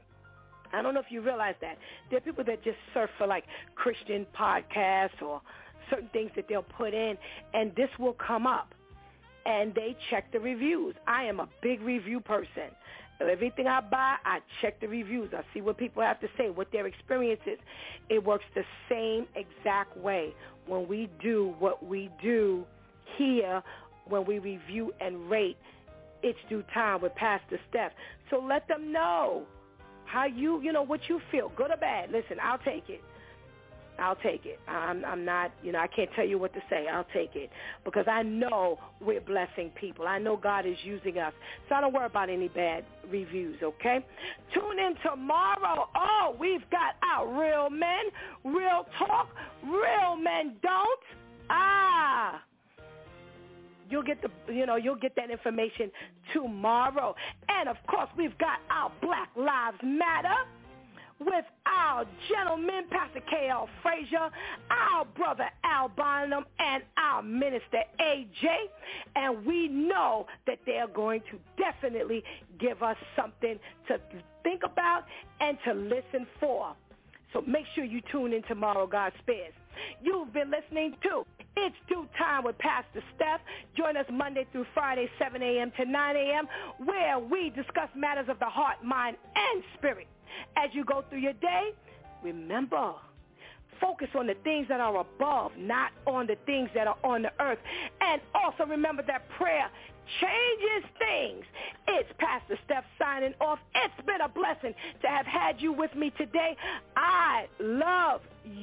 I don't know if you realize that. There are people that just surf for, like, Christian podcasts or, certain things that they'll put in, and this will come up. And they check the reviews. I am a big review person. Everything I buy, I check the reviews. I see what people have to say, what their experience is. It works the same exact way when we do what we do here, when we review and rate It's Due Time with Pastor Steph. So let them know how you, you know, what you feel, good or bad. Listen, I'll take it. I'll take it. I'm, I'm not, you know, I can't tell you what to say. I'll take it because I know we're blessing people. I know God is using us. So I don't worry about any bad reviews, okay? Tune in tomorrow. Oh, we've got our real men, real talk, real men don't. Ah. You'll get the, you know, you'll get that information tomorrow. And, of course, we've got our Black Lives Matter with our gentleman, Pastor K L Frazier, our brother Al Bonham, and our minister A J. And we know that they're going to definitely give us something to think about and to listen for. So make sure you tune in tomorrow, God spares. You've been listening to It's Due Time with Pastor Steph. Join us Monday through Friday, seven a.m. to nine a.m., where we discuss matters of the heart, mind, and spirit. As you go through your day, remember, focus on the things that are above, not on the things that are on the earth. And also remember that prayer changes things. It's Pastor Steph signing off. It's been a blessing to have had you with me today. I love